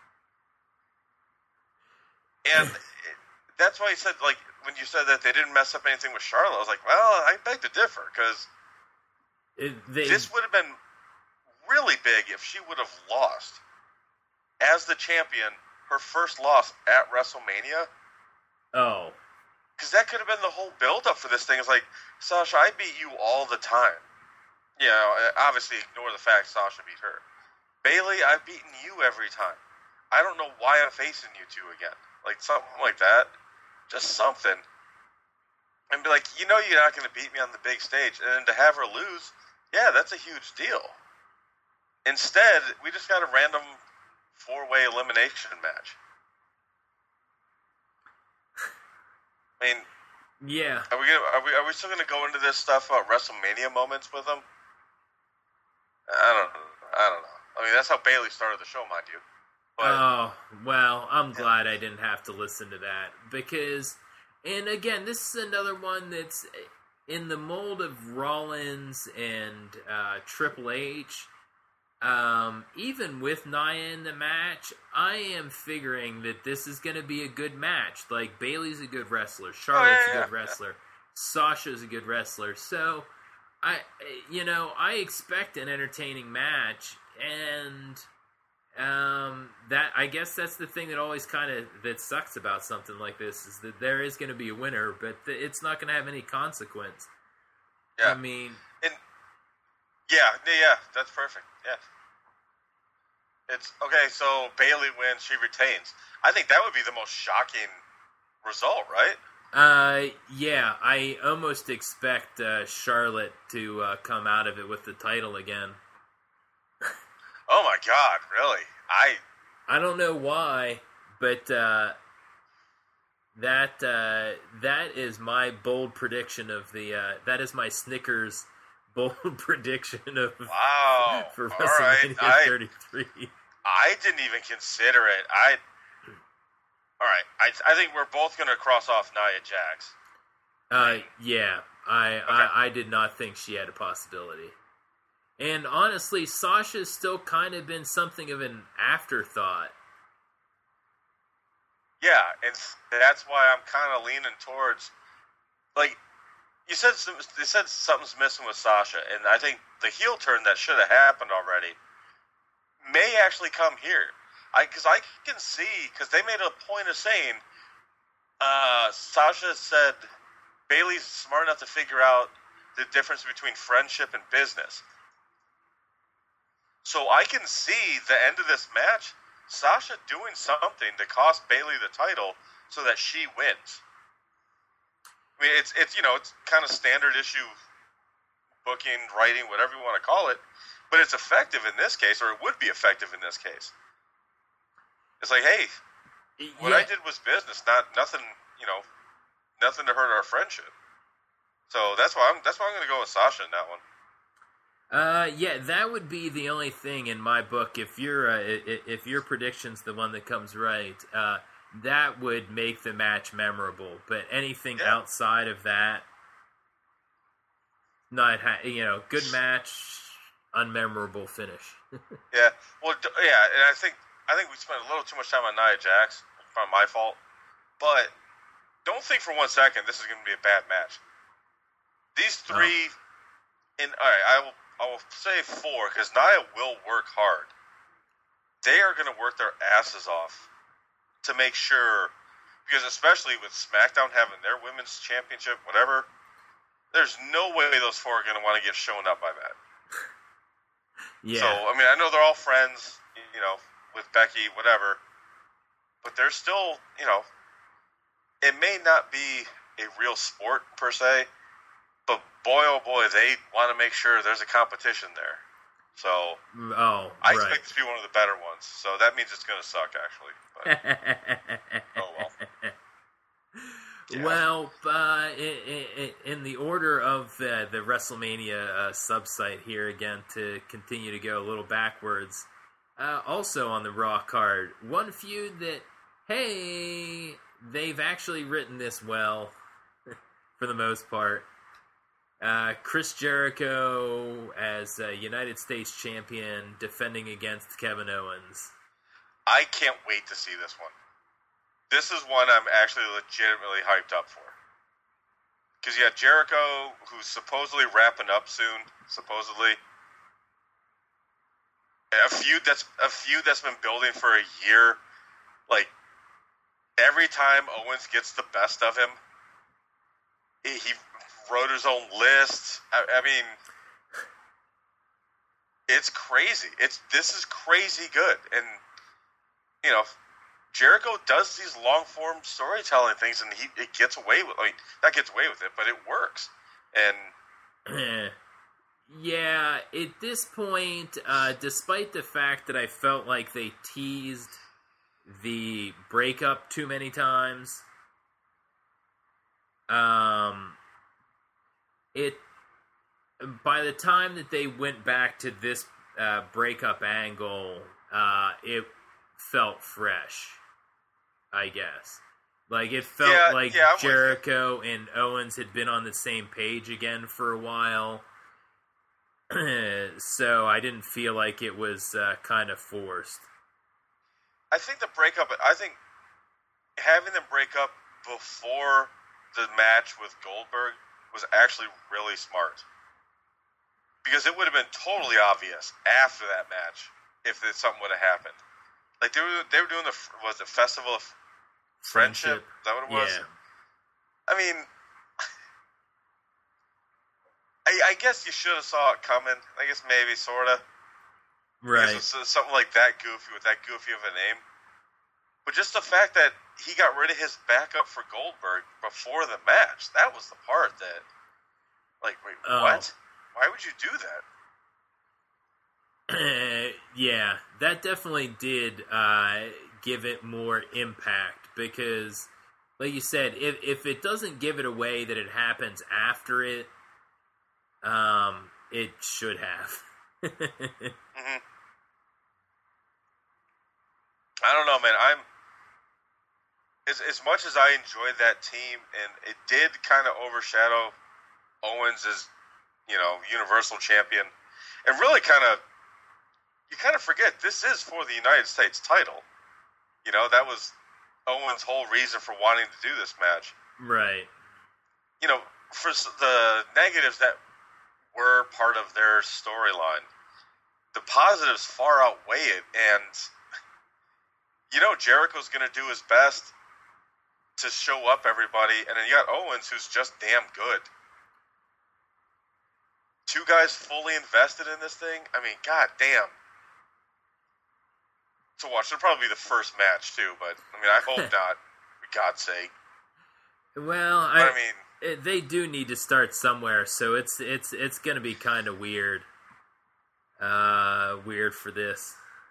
And it, that's why you said, like, when you said that they didn't mess up anything with Charlotte, I was like, well, I beg to differ, because It, they, this would have been really big if she would have lost. As the champion, her first loss at WrestleMania, oh, because that could have been the whole build-up for this thing. It's like, Sasha, I beat you all the time. You know, obviously ignore the fact Sasha beat her. Bayley, I've beaten you every time. I don't know why I'm facing you two again. Like, something like that. Just something. And be like, you know you're not going to beat me on the big stage. And then to have her lose, yeah, that's a huge deal. Instead, we just got a random four-way elimination match. I mean, yeah. are we gonna, are we are we still gonna go into this stuff about WrestleMania moments with them? I don't know. I don't know. I mean, that's how Bayley started the show, mind you. But Oh, well, I'm Yeah. glad I didn't have to listen to that. Because, and again, this is another one that's in the mold of Rollins and uh, Triple H. Um, even with Nia in the match, I am figuring that this is going to be a good match. Like, Bayley's a good wrestler. Charlotte's Oh, yeah, a good yeah, wrestler. Sasha's a good wrestler. So, I, you know, I expect an entertaining match, and um, that I guess that's the thing that always kind of that sucks about something like this is that there is going to be a winner, but th- it's not going to have any consequence. yeah, I mean, and yeah, yeah, yeah, that's perfect. Yeah. It's okay. So Bayley wins, she retains. I think that would be the most shocking result, right? uh, yeah, I almost expect uh, Charlotte to uh, come out of it with the title again. Oh my God, really? I I don't know why, but uh, that uh, that is my bold prediction of the. Uh, that is my Snickers bold prediction of wow. for All right, WrestleMania I thirty-three. I didn't even consider it. I all right. I I think we're both going to cross off Nia Jax. Uh, yeah, I, Okay. I I did not think she had a possibility. And honestly, Sasha's still kind of been something of an afterthought. Yeah, and that's why I'm kind of leaning towards, like, you said some, they said something's missing with Sasha, and I think the heel turn that should have happened already may actually come here. I because I can see because they made a point of saying, uh, Sasha said Bayley's smart enough to figure out the difference between friendship and business. So I can see the end of this match, Sasha doing something to cost Bayley the title so that she wins. I mean, it's it's you know it's kind of standard issue booking, writing, whatever you want to call it, but it's effective in this case, or it would be effective in this case. It's like, hey, what yeah. I did was business, not nothing, you know, nothing to hurt our friendship. So that's why I'm that's why I'm going to go with Sasha in that one. Uh, yeah, that would be the only thing in my book. If your uh, if your prediction's the one that comes right, uh, that would make the match memorable. But anything yeah. outside of that, not ha- you know, good match, unmemorable finish. yeah, well, yeah, and I think I think we spent a little too much time on Nia Jax. From my fault, but don't think for one second this is going to be a bad match. These three, oh. in all right, I will I will say four because Nia will work hard. They are going to work their asses off to make sure, because especially with SmackDown having their women's championship, whatever, there's no way those four are going to want to get shown up by that. yeah. So I mean, I know they're all friends, you know, with Becky, whatever. But they're still, you know, it may not be a real sport per se, but boy, oh boy, they want to make sure there's a competition there. So, oh, I right. expect it to be one of the better ones. So that means it's going to suck, actually. But, oh well. Yeah. Well, uh, in, in the order of uh, the WrestleMania uh, subsite here again, to continue to go a little backwards. Uh, also on the Raw card, one feud that, hey, they've actually written this well, for the most part. Uh, Chris Jericho as uh, United States Champion defending against Kevin Owens. I can't wait to see this one. This is one I'm actually legitimately hyped up for. Because you got Jericho, who's supposedly wrapping up soon, supposedly. A feud that's a feud that's been building for a year. Like, every time Owens gets the best of him, he, he wrote his own list. I, I mean, it's crazy. It's this is crazy good, and you know, Jericho does these long form storytelling things, and he it gets away with. I mean, not gets away with it, but it works. And yeah, at this point, uh, despite the fact that I felt like they teased the breakup too many times, um, it by the time that they went back to this uh, breakup angle, uh, it felt fresh, I guess. Like, it felt yeah, like yeah, Jericho and Owens had been on the same page again for a while. So I didn't feel like it was uh, kind of forced. I think the breakup, I think having them break up before the match with Goldberg was actually really smart. Because it would have been totally obvious after that match if it, something would have happened. Like, they were they were doing the, was it Festival of Friendship? Friendship. Is that what it was? Yeah. I mean, I, I guess you should have saw it coming. I guess maybe, sort of. Right. Because it's something like that goofy, with that goofy of a name. But just the fact that he got rid of his backup for Goldberg before the match, that was the part that, like, wait, oh. what? Why would you do that? Uh, yeah, that definitely did uh, give it more impact, because, like you said, if if it doesn't give it away that it happens after it, um, it should have. mm-hmm. I don't know, man. I'm as as much as I enjoyed that team, and it did kind of overshadow Owens as, you know, Universal Champion, and really kind of, you kind of forget this is for the United States title. You know, that was Owens' whole reason for wanting to do this match. Right. You know, for the negatives that were part of their storyline, the positives far outweigh it, and you know Jericho's going to do his best to show up everybody, and then you got Owens, who's just damn good. Two guys fully invested in this thing. I mean, god damn. To watch, it'll probably be the first match too, but I mean, I hope not. For God's sake. Well, I, but, I mean, it, they do need to start somewhere, so it's it's it's going to be kind of weird. Uh, weird for this.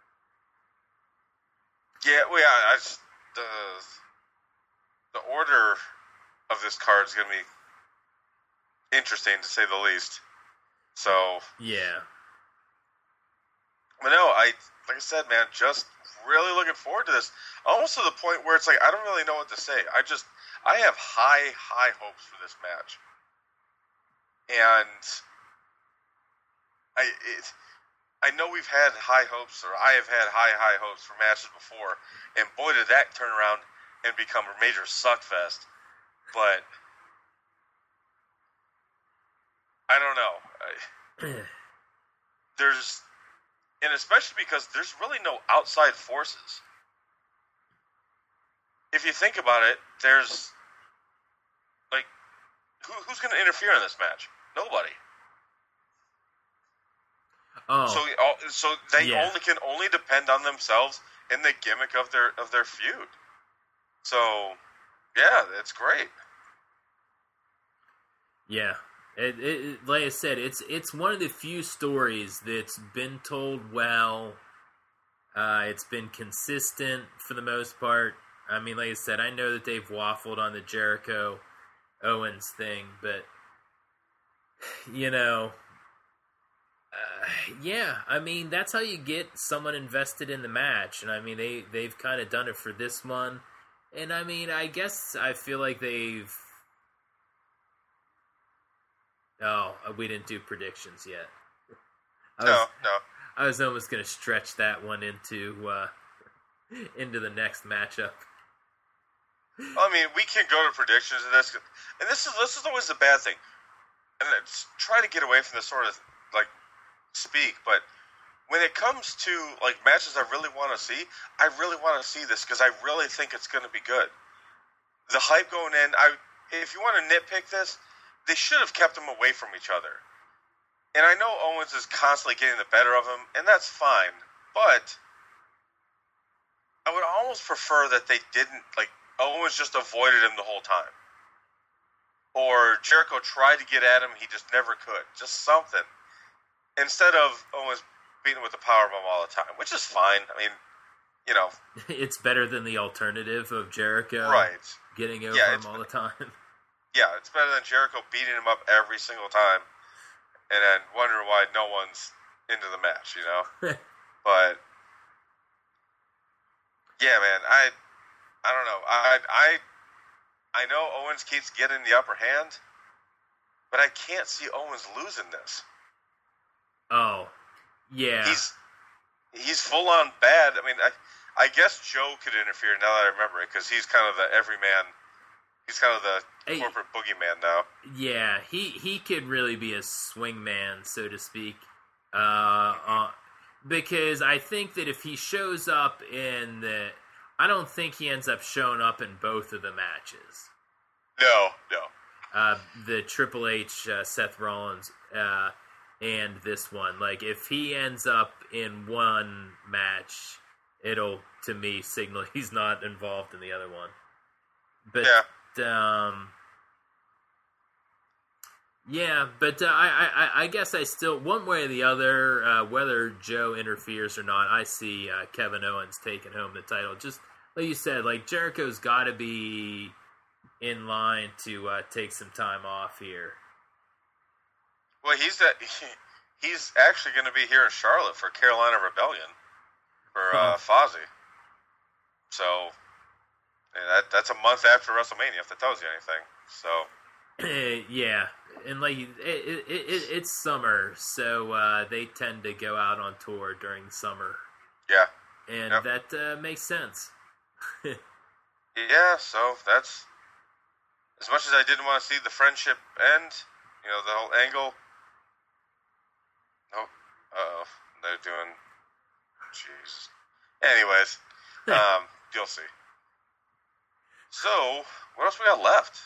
Yeah, well, yeah. I just, the the order of this card is going to be interesting to say the least. So yeah, but no, I like I said, man, just really looking forward to this. Almost to the point where it's like I don't really know what to say. I just I have high high hopes for this match, and I it, I know we've had high hopes, or I have had high high hopes for matches before, and boy did that turn around and become a major suckfest. But I don't know. I, there's, and especially because there's really no outside forces. If you think about it, there's like, who, who's going to interfere in this match? Nobody. Oh, so so they yeah. only can only depend on themselves and the gimmick of their of their feud. So yeah, that's great. Yeah. It, it, like I said, it's it's one of the few stories that's been told well. Uh, it's been consistent for the most part. I mean, like I said, I know that they've waffled on the Jericho Owens thing, but you know, uh, yeah, I mean that's how you get someone invested in the match, and I mean they they've kind of done it for this one, and I mean I guess I feel like they've. Oh, we didn't do predictions yet. I was, no, no. I was almost going to stretch that one into uh, into the next matchup. I mean, we can go to predictions of this, and this is this is always the bad thing. And it's try to get away from this sort of like speak, but when it comes to like matches I really want to see, I really want to see this because I really think it's going to be good. The hype going in, I if you want to nitpick this. They should have kept them away from each other. And I know Owens is constantly getting the better of him, and that's fine. But I would almost prefer that they didn't, like, Owens just avoided him the whole time. Or Jericho tried to get at him, he just never could. Just something. Instead of Owens beating him with the powerbomb all the time, which is fine. I mean, you know. It's better than the alternative of Jericho right. getting over yeah, him all the time. Yeah, it's better than Jericho beating him up every single time and then wondering why no one's into the match, you know? But, yeah, man, I I don't know. I, I, I know Owens keeps getting the upper hand, but I can't see Owens losing this. Oh, yeah. He's he's full-on bad. I mean, I, I guess Joe could interfere now that I remember it, because he's kind of the everyman. He's kind of the hey, corporate boogeyman now. Yeah, he, he could really be a swingman, so to speak. Uh, uh, because I think that if he shows up in the... I don't think he ends up showing up in both of the matches. No, no. Uh, the Triple H, uh, Seth Rollins, uh, and this one. Like, if he ends up in one match, it'll, to me, signal he's not involved in the other one. But... Yeah. Um, yeah, but uh, I, I, I guess I still, one way or the other, uh, whether Joe interferes or not, I see uh, Kevin Owens taking home the title. Just like you said, like Jericho's got to be in line to uh, take some time off here. Well, he's that. He, he's actually going to be here in Charlotte for Carolina Rebellion for uh, Fozzy. So. And that, that's a month after WrestleMania, if that tells you anything. So, yeah, and like it, it, it, it's summer, so uh, they tend to go out on tour during summer. Yeah, and yep. that uh, makes sense. Yeah, so that's as much as I didn't want to see the friendship end. You know, the whole angle. Oh, uh oh, they're doing. Jeez. Anyways. um, you'll see. So, what else we got left?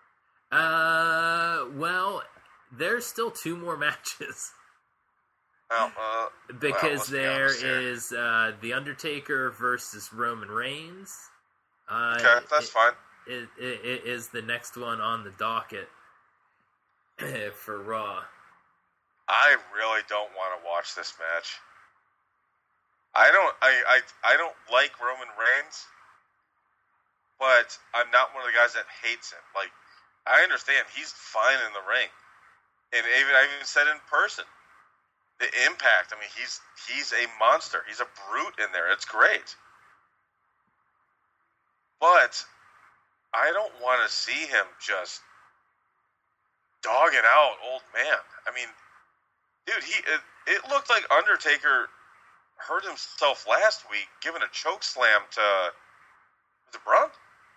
Uh, well, there's still two more matches. Well, uh, because well, there be is uh, The Undertaker versus Roman Reigns. Uh, okay, that's it, fine. It, it, it is the next one on the docket for Raw. I really don't want to watch this match. I don't. I, I I don't like Roman Reigns, but I'm not one of the guys that hates him. Like, I understand he's fine in the ring, and even I even said in person, the impact. I mean, he's he's a monster. He's a brute in there. It's great, but I don't want to see him just dogging out old man. I mean, dude, he it, it looked like Undertaker hurt himself last week giving a choke slam to was it Braun?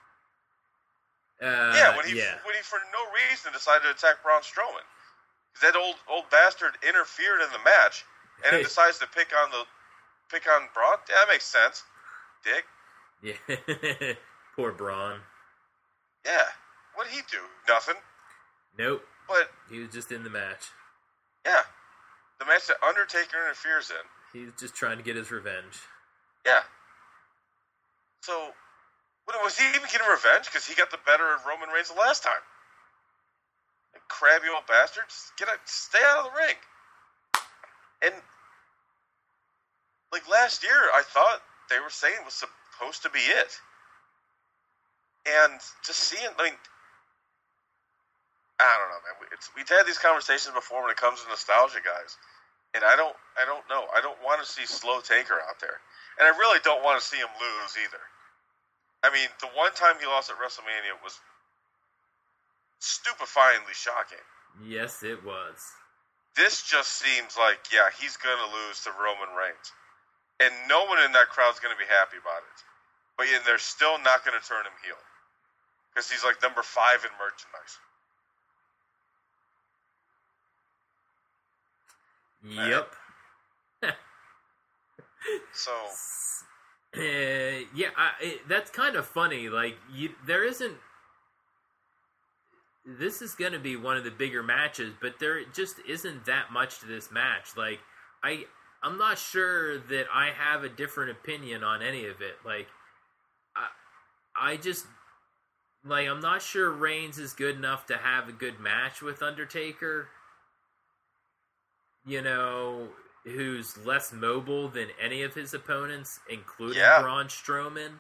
Uh, yeah, when he yeah. when he for no reason decided to attack Braun Strowman. That old old bastard interfered in the match and then decides to pick on the pick on Braun. Yeah, that makes sense. Dick. Yeah. Poor Braun. Yeah. What'd he do? Nothing. Nope. But he was just in the match. Yeah. The match that Undertaker interferes in. He's just trying to get his revenge. Yeah. So, what, was he even getting revenge? Because he got the better of Roman Reigns the last time. Like, crabby old bastard. Just get out, stay out of the ring. And, like, last year, I thought they were saying it was supposed to be it. And just seeing, I mean, I don't know, man. It's, we've had these conversations before when it comes to nostalgia, guys. And I don't, I don't know. I don't want to see Slow Taker out there, and I really don't want to see him lose either. I mean, the one time he lost at WrestleMania was stupefyingly shocking. Yes, it was. This just seems like, yeah, he's going to lose to Roman Reigns, and no one in that crowd's going to be happy about it. But yeah, they're still not going to turn him heel because he's like number five in merchandise. Yep. So, uh, yeah, I, it, that's kind of funny. Like, you, there isn't. This is going to be one of the bigger matches, but there just isn't that much to this match. Like, I, I'm not sure that I have a different opinion on any of it. Like, I, I just like I'm not sure Reigns is good enough to have a good match with Undertaker. You know, who's less mobile than any of his opponents, including yeah. Braun Strowman.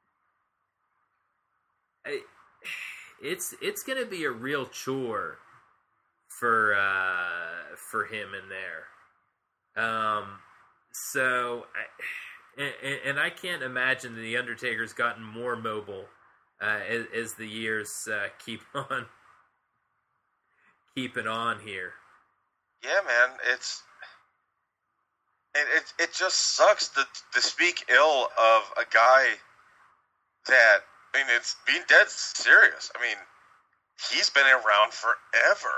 I, it's it's going to be a real chore for uh, for him in there. Um, so, I, and, and I can't imagine that the Undertaker's gotten more mobile uh, as, as the years uh, keep on keeping on here. Yeah, man, it's it it, it just sucks to to speak ill of a guy that, I mean, it's being dead serious. I mean, he's been around forever.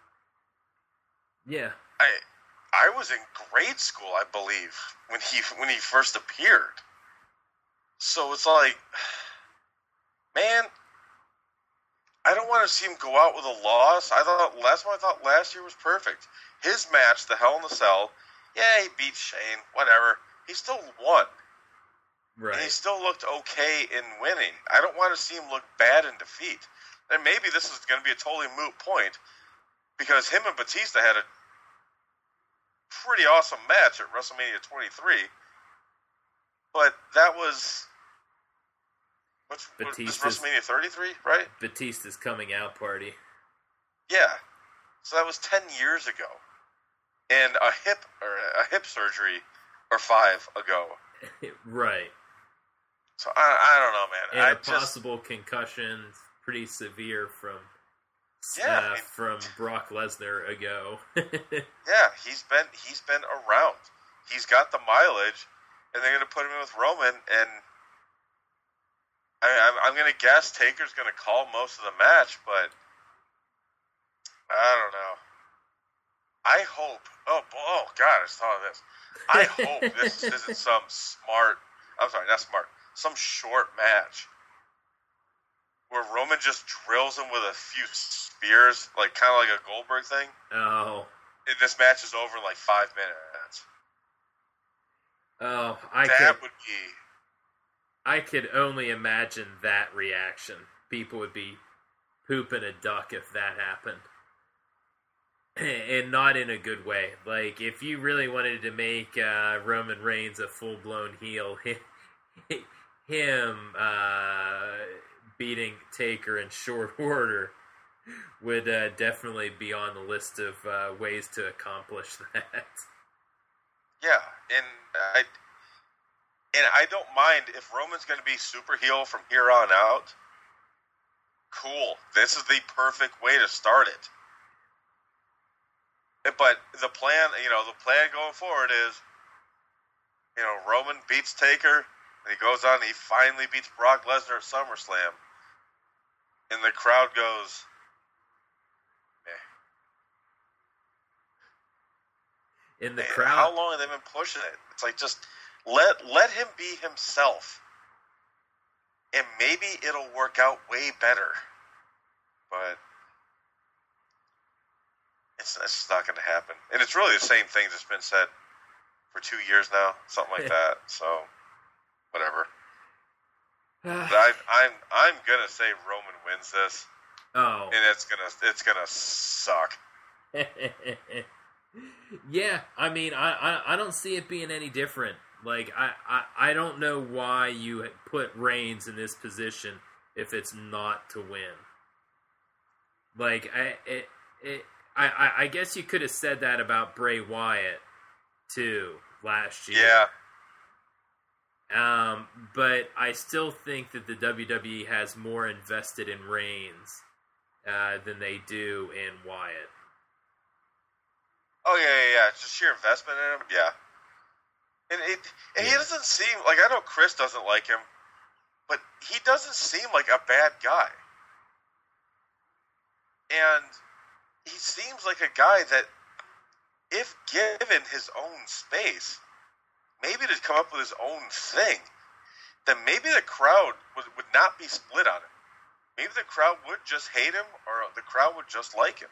Yeah, I I was in grade school, I believe, when he when he first appeared. So it's like, man, I don't want to see him go out with a loss. I thought last one I thought last year was perfect. His match, the Hell in the Cell, yeah, he beat Shane, whatever. He still won. right. And he still looked okay in winning. I don't want to see him look bad in defeat. And maybe this is going to be a totally moot point because him and Batista had a pretty awesome match at WrestleMania twenty-three. But that was what's what, this is WrestleMania thirty-three, right? Batista's coming out party. Yeah. So that was ten years ago. And a hip or a hip surgery or five ago. Right. So I, I don't know, man. And I a just, possible concussion, pretty severe from Yeah, uh, I mean- from Brock Lesnar ago. yeah, he's been he's been around. He's got the mileage, and they're going to put him in with Roman. And I, I'm, I'm going to guess Taker's going to call most of the match, but I don't know. I hope. Oh, oh God! I just thought of this. I hope this isn't some smart. I'm sorry, not smart. some short match where Roman just drills him with a few spears, like kind of like a Goldberg thing. Oh. And this match is over in like five minutes. Oh, I that could, would be. I could only imagine that reaction. People would be pooping a duck if that happened. And not in a good way. Like, if you really wanted to make uh, Roman Reigns a full-blown heel, him uh, beating Taker in short order would uh, definitely be on the list of uh, ways to accomplish that. Yeah, and I and I don't mind if Roman's going to be super heel from here on out. Cool. This is the perfect way to start it. But the plan, you know, the plan going forward is, you know, Roman beats Taker, and he goes on, and he finally beats Brock Lesnar at SummerSlam. And the crowd goes, eh. In the Man, crowd, how long have they been pushing it? It's like, just let let him be himself, and maybe it'll work out way better. But it's, it's just not going to happen. And it's really the same thing that's been said for two years now, something like that. So, whatever. But I, I'm I'm gonna say Roman wins this. Oh, and it's gonna it's gonna suck. Yeah, I mean, I, I, I don't see it being any different. Like, I, I, I don't know why you put Reigns in this position if it's not to win. Like, I it, it I, I guess you could have said that about Bray Wyatt too last year. Yeah. Um, but I still think that the W W E has more invested in Reigns uh, than they do in Wyatt. Oh yeah, yeah, yeah. It's just sheer investment in him. Yeah. And it and yeah. he doesn't seem like, I know Chris doesn't like him, but he doesn't seem like a bad guy. And he seems like a guy that, if given his own space, maybe to come up with his own thing, then maybe the crowd would, would not be split on him. Maybe the crowd would just hate him, or the crowd would just like him.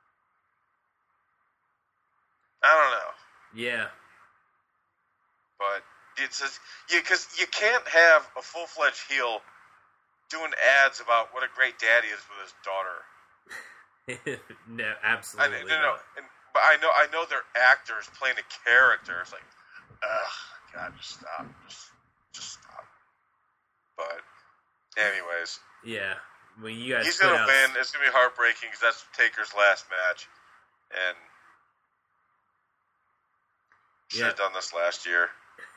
I don't know. Yeah. But it's just, yeah, because you can't have a full-fledged heel doing ads about what a great dad he is with his daughter. No, absolutely I, no, no, not. And, but I know, I know they're actors playing a character. It's like, ugh, God, just stop, just, just stop. But, anyways, yeah, when you guys he's put gonna out... win. It's gonna be heartbreaking because that's Taker's last match, and should have done this last year.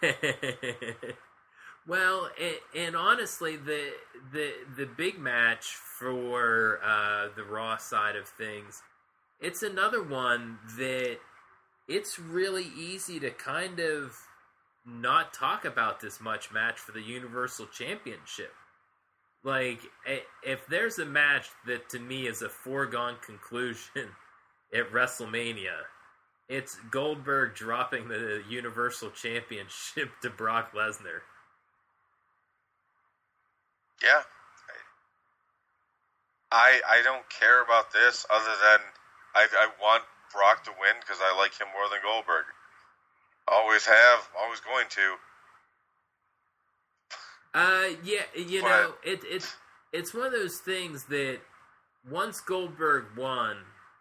Well, and, and honestly, the the the big match for uh, the Raw side of things, it's another one that it's really easy to kind of not talk about this much match for the Universal Championship. Like, if there's a match that to me is a foregone conclusion at WrestleMania, it's Goldberg dropping the Universal Championship to Brock Lesnar. Yeah. I I don't care about this other than I, I want Brock to win because I like him more than Goldberg. Always have, always going to. Uh, yeah, you but, know, it, it's it's one of those things that once Goldberg won,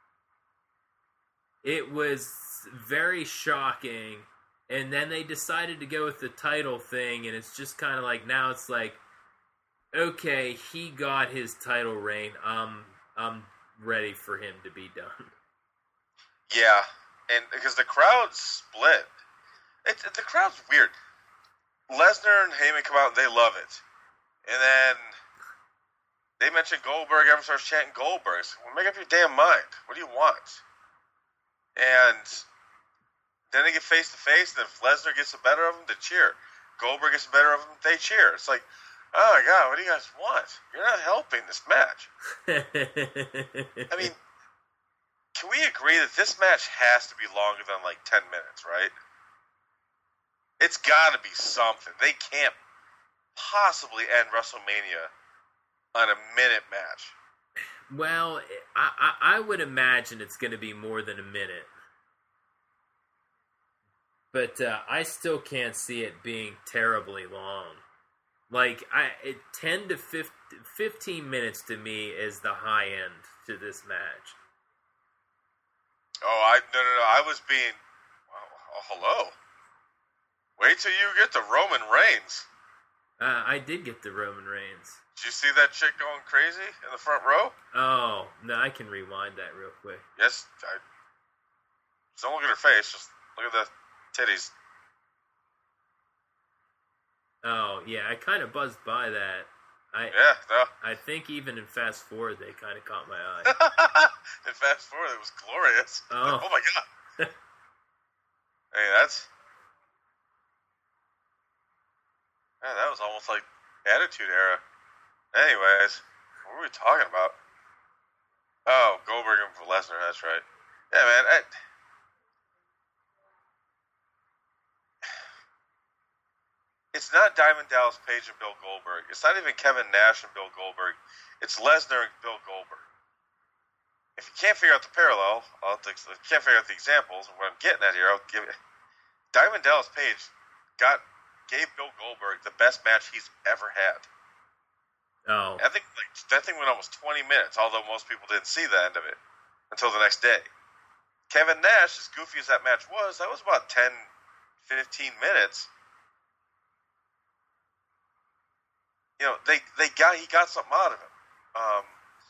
it was very shocking, and then they decided to go with the title thing, and it's just kind of like, now it's like, okay, he got his title reign, um, I'm ready for him to be done. Yeah, and because the crowd's split. It, it, the crowd's weird. Lesnar and Heyman come out and they love it. And then they mention Goldberg, everyone starts chanting Goldberg. So, well, make up your damn mind. What do you want? And then they get face to face, and if Lesnar gets the better of them, they cheer. Goldberg gets the better of them, they cheer. It's like, oh my God, what do you guys want? You're not helping this match. I mean, can we agree that this match has to be longer than like ten minutes, right? It's got to be something. They can't, possibly end WrestleMania on a minute match. Well, I, I, I would imagine it's going to be more than a minute. But uh, I still can't see it being terribly long. Like, I it, ten to fifteen minutes to me is the high end to this match. Oh, I no, no, no. I was being... Oh, hello. Wait till you get to Roman Reigns. Uh, I did get the Roman Reigns. Did you see that chick going crazy in the front row? Oh, no, I can rewind that real quick. Yes. I, just don't look at her face. Just look at the titties. Oh, yeah, I kind of buzzed by that. I, yeah, no. I think even in Fast Forward, they kind of caught my eye. In Fast Forward, it was glorious. Oh, oh my God. Hey, that's... Yeah, that was almost like Attitude Era. Anyways, what were we talking about? Oh, Goldberg and Lesnar, that's right. Yeah, man. I... It's not Diamond Dallas Page and Bill Goldberg. It's not even Kevin Nash and Bill Goldberg. It's Lesnar and Bill Goldberg. If you can't figure out the parallel, I'll if you can't figure out the examples, and what I'm getting at here, I'll give it. Diamond Dallas Page got gave Bill Goldberg the best match he's ever had. Oh, I think like, that thing went almost twenty minutes, although most people didn't see the end of it until the next day. Kevin Nash, as goofy as that match was, that was about ten, fifteen minutes. You know, they, they got he got something out of him. Um,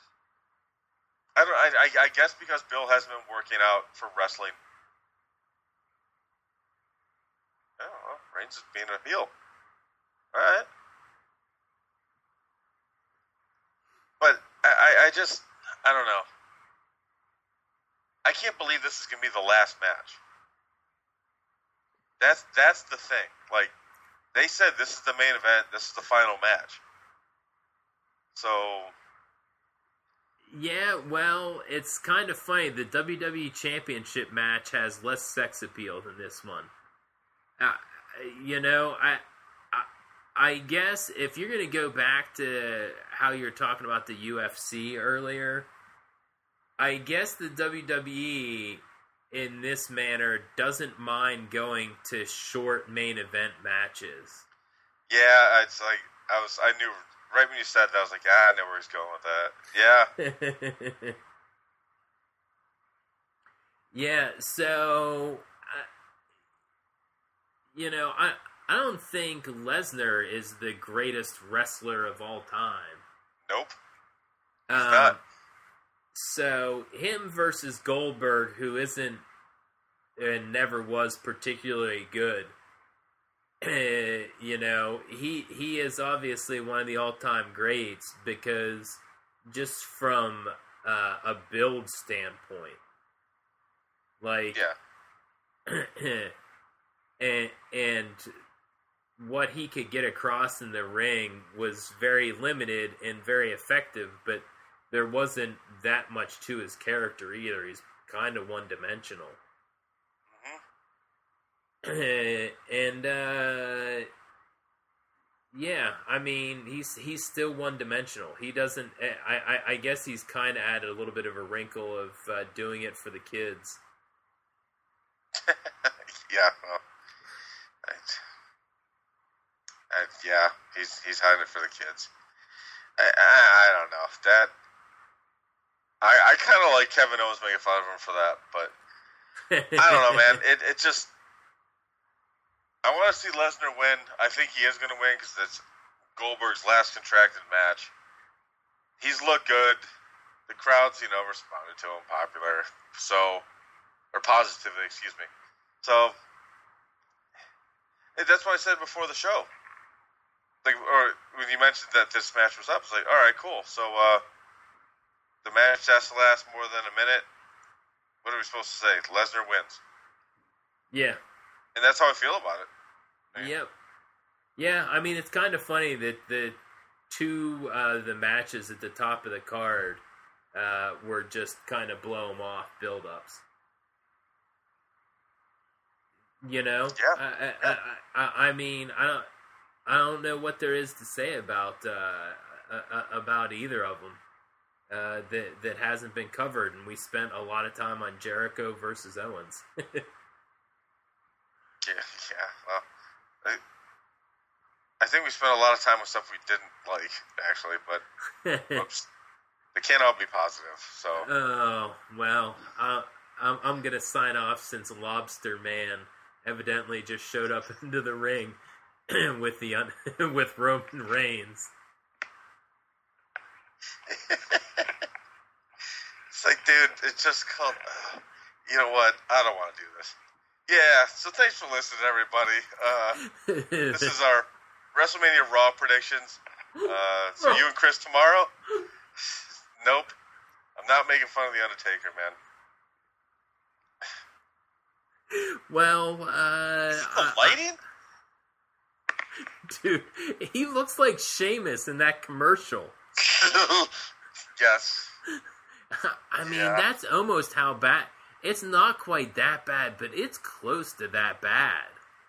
I don't. I, I, I guess because Bill hasn't been working out for wrestling. I don't know. Reigns is being a heel. All right. But I, I, I just I don't know. I can't believe this is gonna be the last match. That's that's the thing. Like, they said this is the main event, this is the final match. So... Yeah, well, it's kind of funny. The W W E Championship match has less sex appeal than this one. Uh, you know, I, I I guess if you're going to go back to how you were talking about the U F C earlier, I guess the W W E in this manner doesn't mind going to short main event matches. Yeah, it's like I was. I knew right when you said that. I was like, ah, I know where he's going with that. Yeah. Yeah. So, uh, you know, I I don't think Lesnar is the greatest wrestler of all time. Nope. He's um, not. So him versus Goldberg, who isn't and never was particularly good. You know, he he is obviously one of the all-time greats because just from uh, a build standpoint, like, yeah, and and what he could get across in the ring was very limited and very effective, but there wasn't that much to his character either. He's kind of one-dimensional. And uh, yeah, I mean, he's he's still one dimensional. He doesn't. I I, I guess he's kind of added a little bit of a wrinkle of uh, doing it for the kids. Yeah, well, I, I, yeah, he's he's hiding it for the kids. I I, I don't know that. I I kind of like Kevin Owens making fun of him for that, but I don't know, man. It it just. I want to see Lesnar win. I think he is going to win because it's Goldberg's last contracted match. He's looked good. The crowd's, you know, responded to him, popular. So, or positively, excuse me. So, that's what I said before the show. Like, or when you mentioned that this match was up, it's like, all right, cool. So, uh, the match has to last more than a minute. What are we supposed to say? Lesnar wins. Yeah. And that's how I feel about it. Yep. Yeah, I mean, it's kind of funny that the two uh, the matches at the top of the card uh, were just kind of blow 'em off build-ups. You know? Yeah. I, I, I, I, I mean, I don't. I don't know what there is to say about uh, uh, about either of them uh, that that hasn't been covered, and we spent a lot of time on Jericho versus Owens. yeah, yeah. Well, I, I think we spent a lot of time with stuff we didn't like, actually, but whoops, they can't all be positive. So. Oh well, I, I'm I'm gonna sign off since Lobster Man evidently just showed up into the ring with the un- with Roman Reigns. It's like, dude, it's just called. Uh, you know what? I don't want to do this. Yeah. So thanks for listening, everybody. Uh, this is our WrestleMania Raw predictions. Uh, so you and Chris tomorrow? Nope. I'm not making fun of the Undertaker, man. Well, uh... The lighting? Dude, he looks like Sheamus in that commercial. Yes. I mean, yeah. That's almost how bad... It's not quite that bad, but it's close to that bad.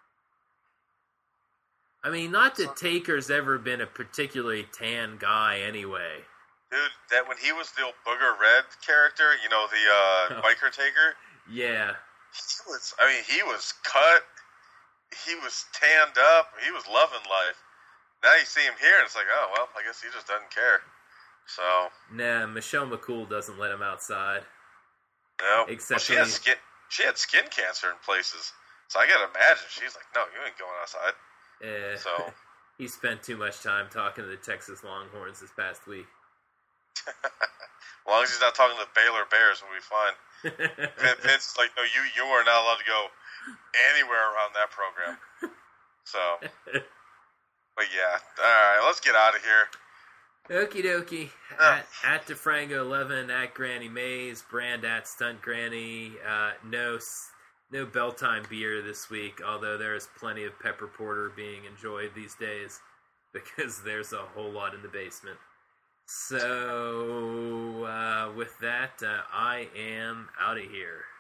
I mean, not that Taker's ever been a particularly tan guy anyway. Dude, that when he was the old Booger Red character, you know, the uh, biker Taker? Yeah. He was, I mean, he was cut. He was tanned up. He was loving life. Now you see him here, and it's like, oh, well, I guess he just doesn't care. So. Nah, Michelle McCool doesn't let him outside. No. Except well, she, had skin, she had skin cancer in places. So I gotta imagine she's like, no, you ain't going outside. Yeah. So. He spent too much time talking to the Texas Longhorns this past week. As long as he's not talking to the Baylor Bears, we'll be fine. Vince is like, no, you you are not allowed to go anywhere around that program. So, but yeah, all right, let's get out of here. Okie dokie. Yeah. At, at DeFrango eleven, at Granny Mays, Brand at Stunt Granny. Uh, no, no Belltime beer this week, although there is plenty of pepper porter being enjoyed these days because there's a whole lot in the basement. So, uh, with that, uh, I am out of here.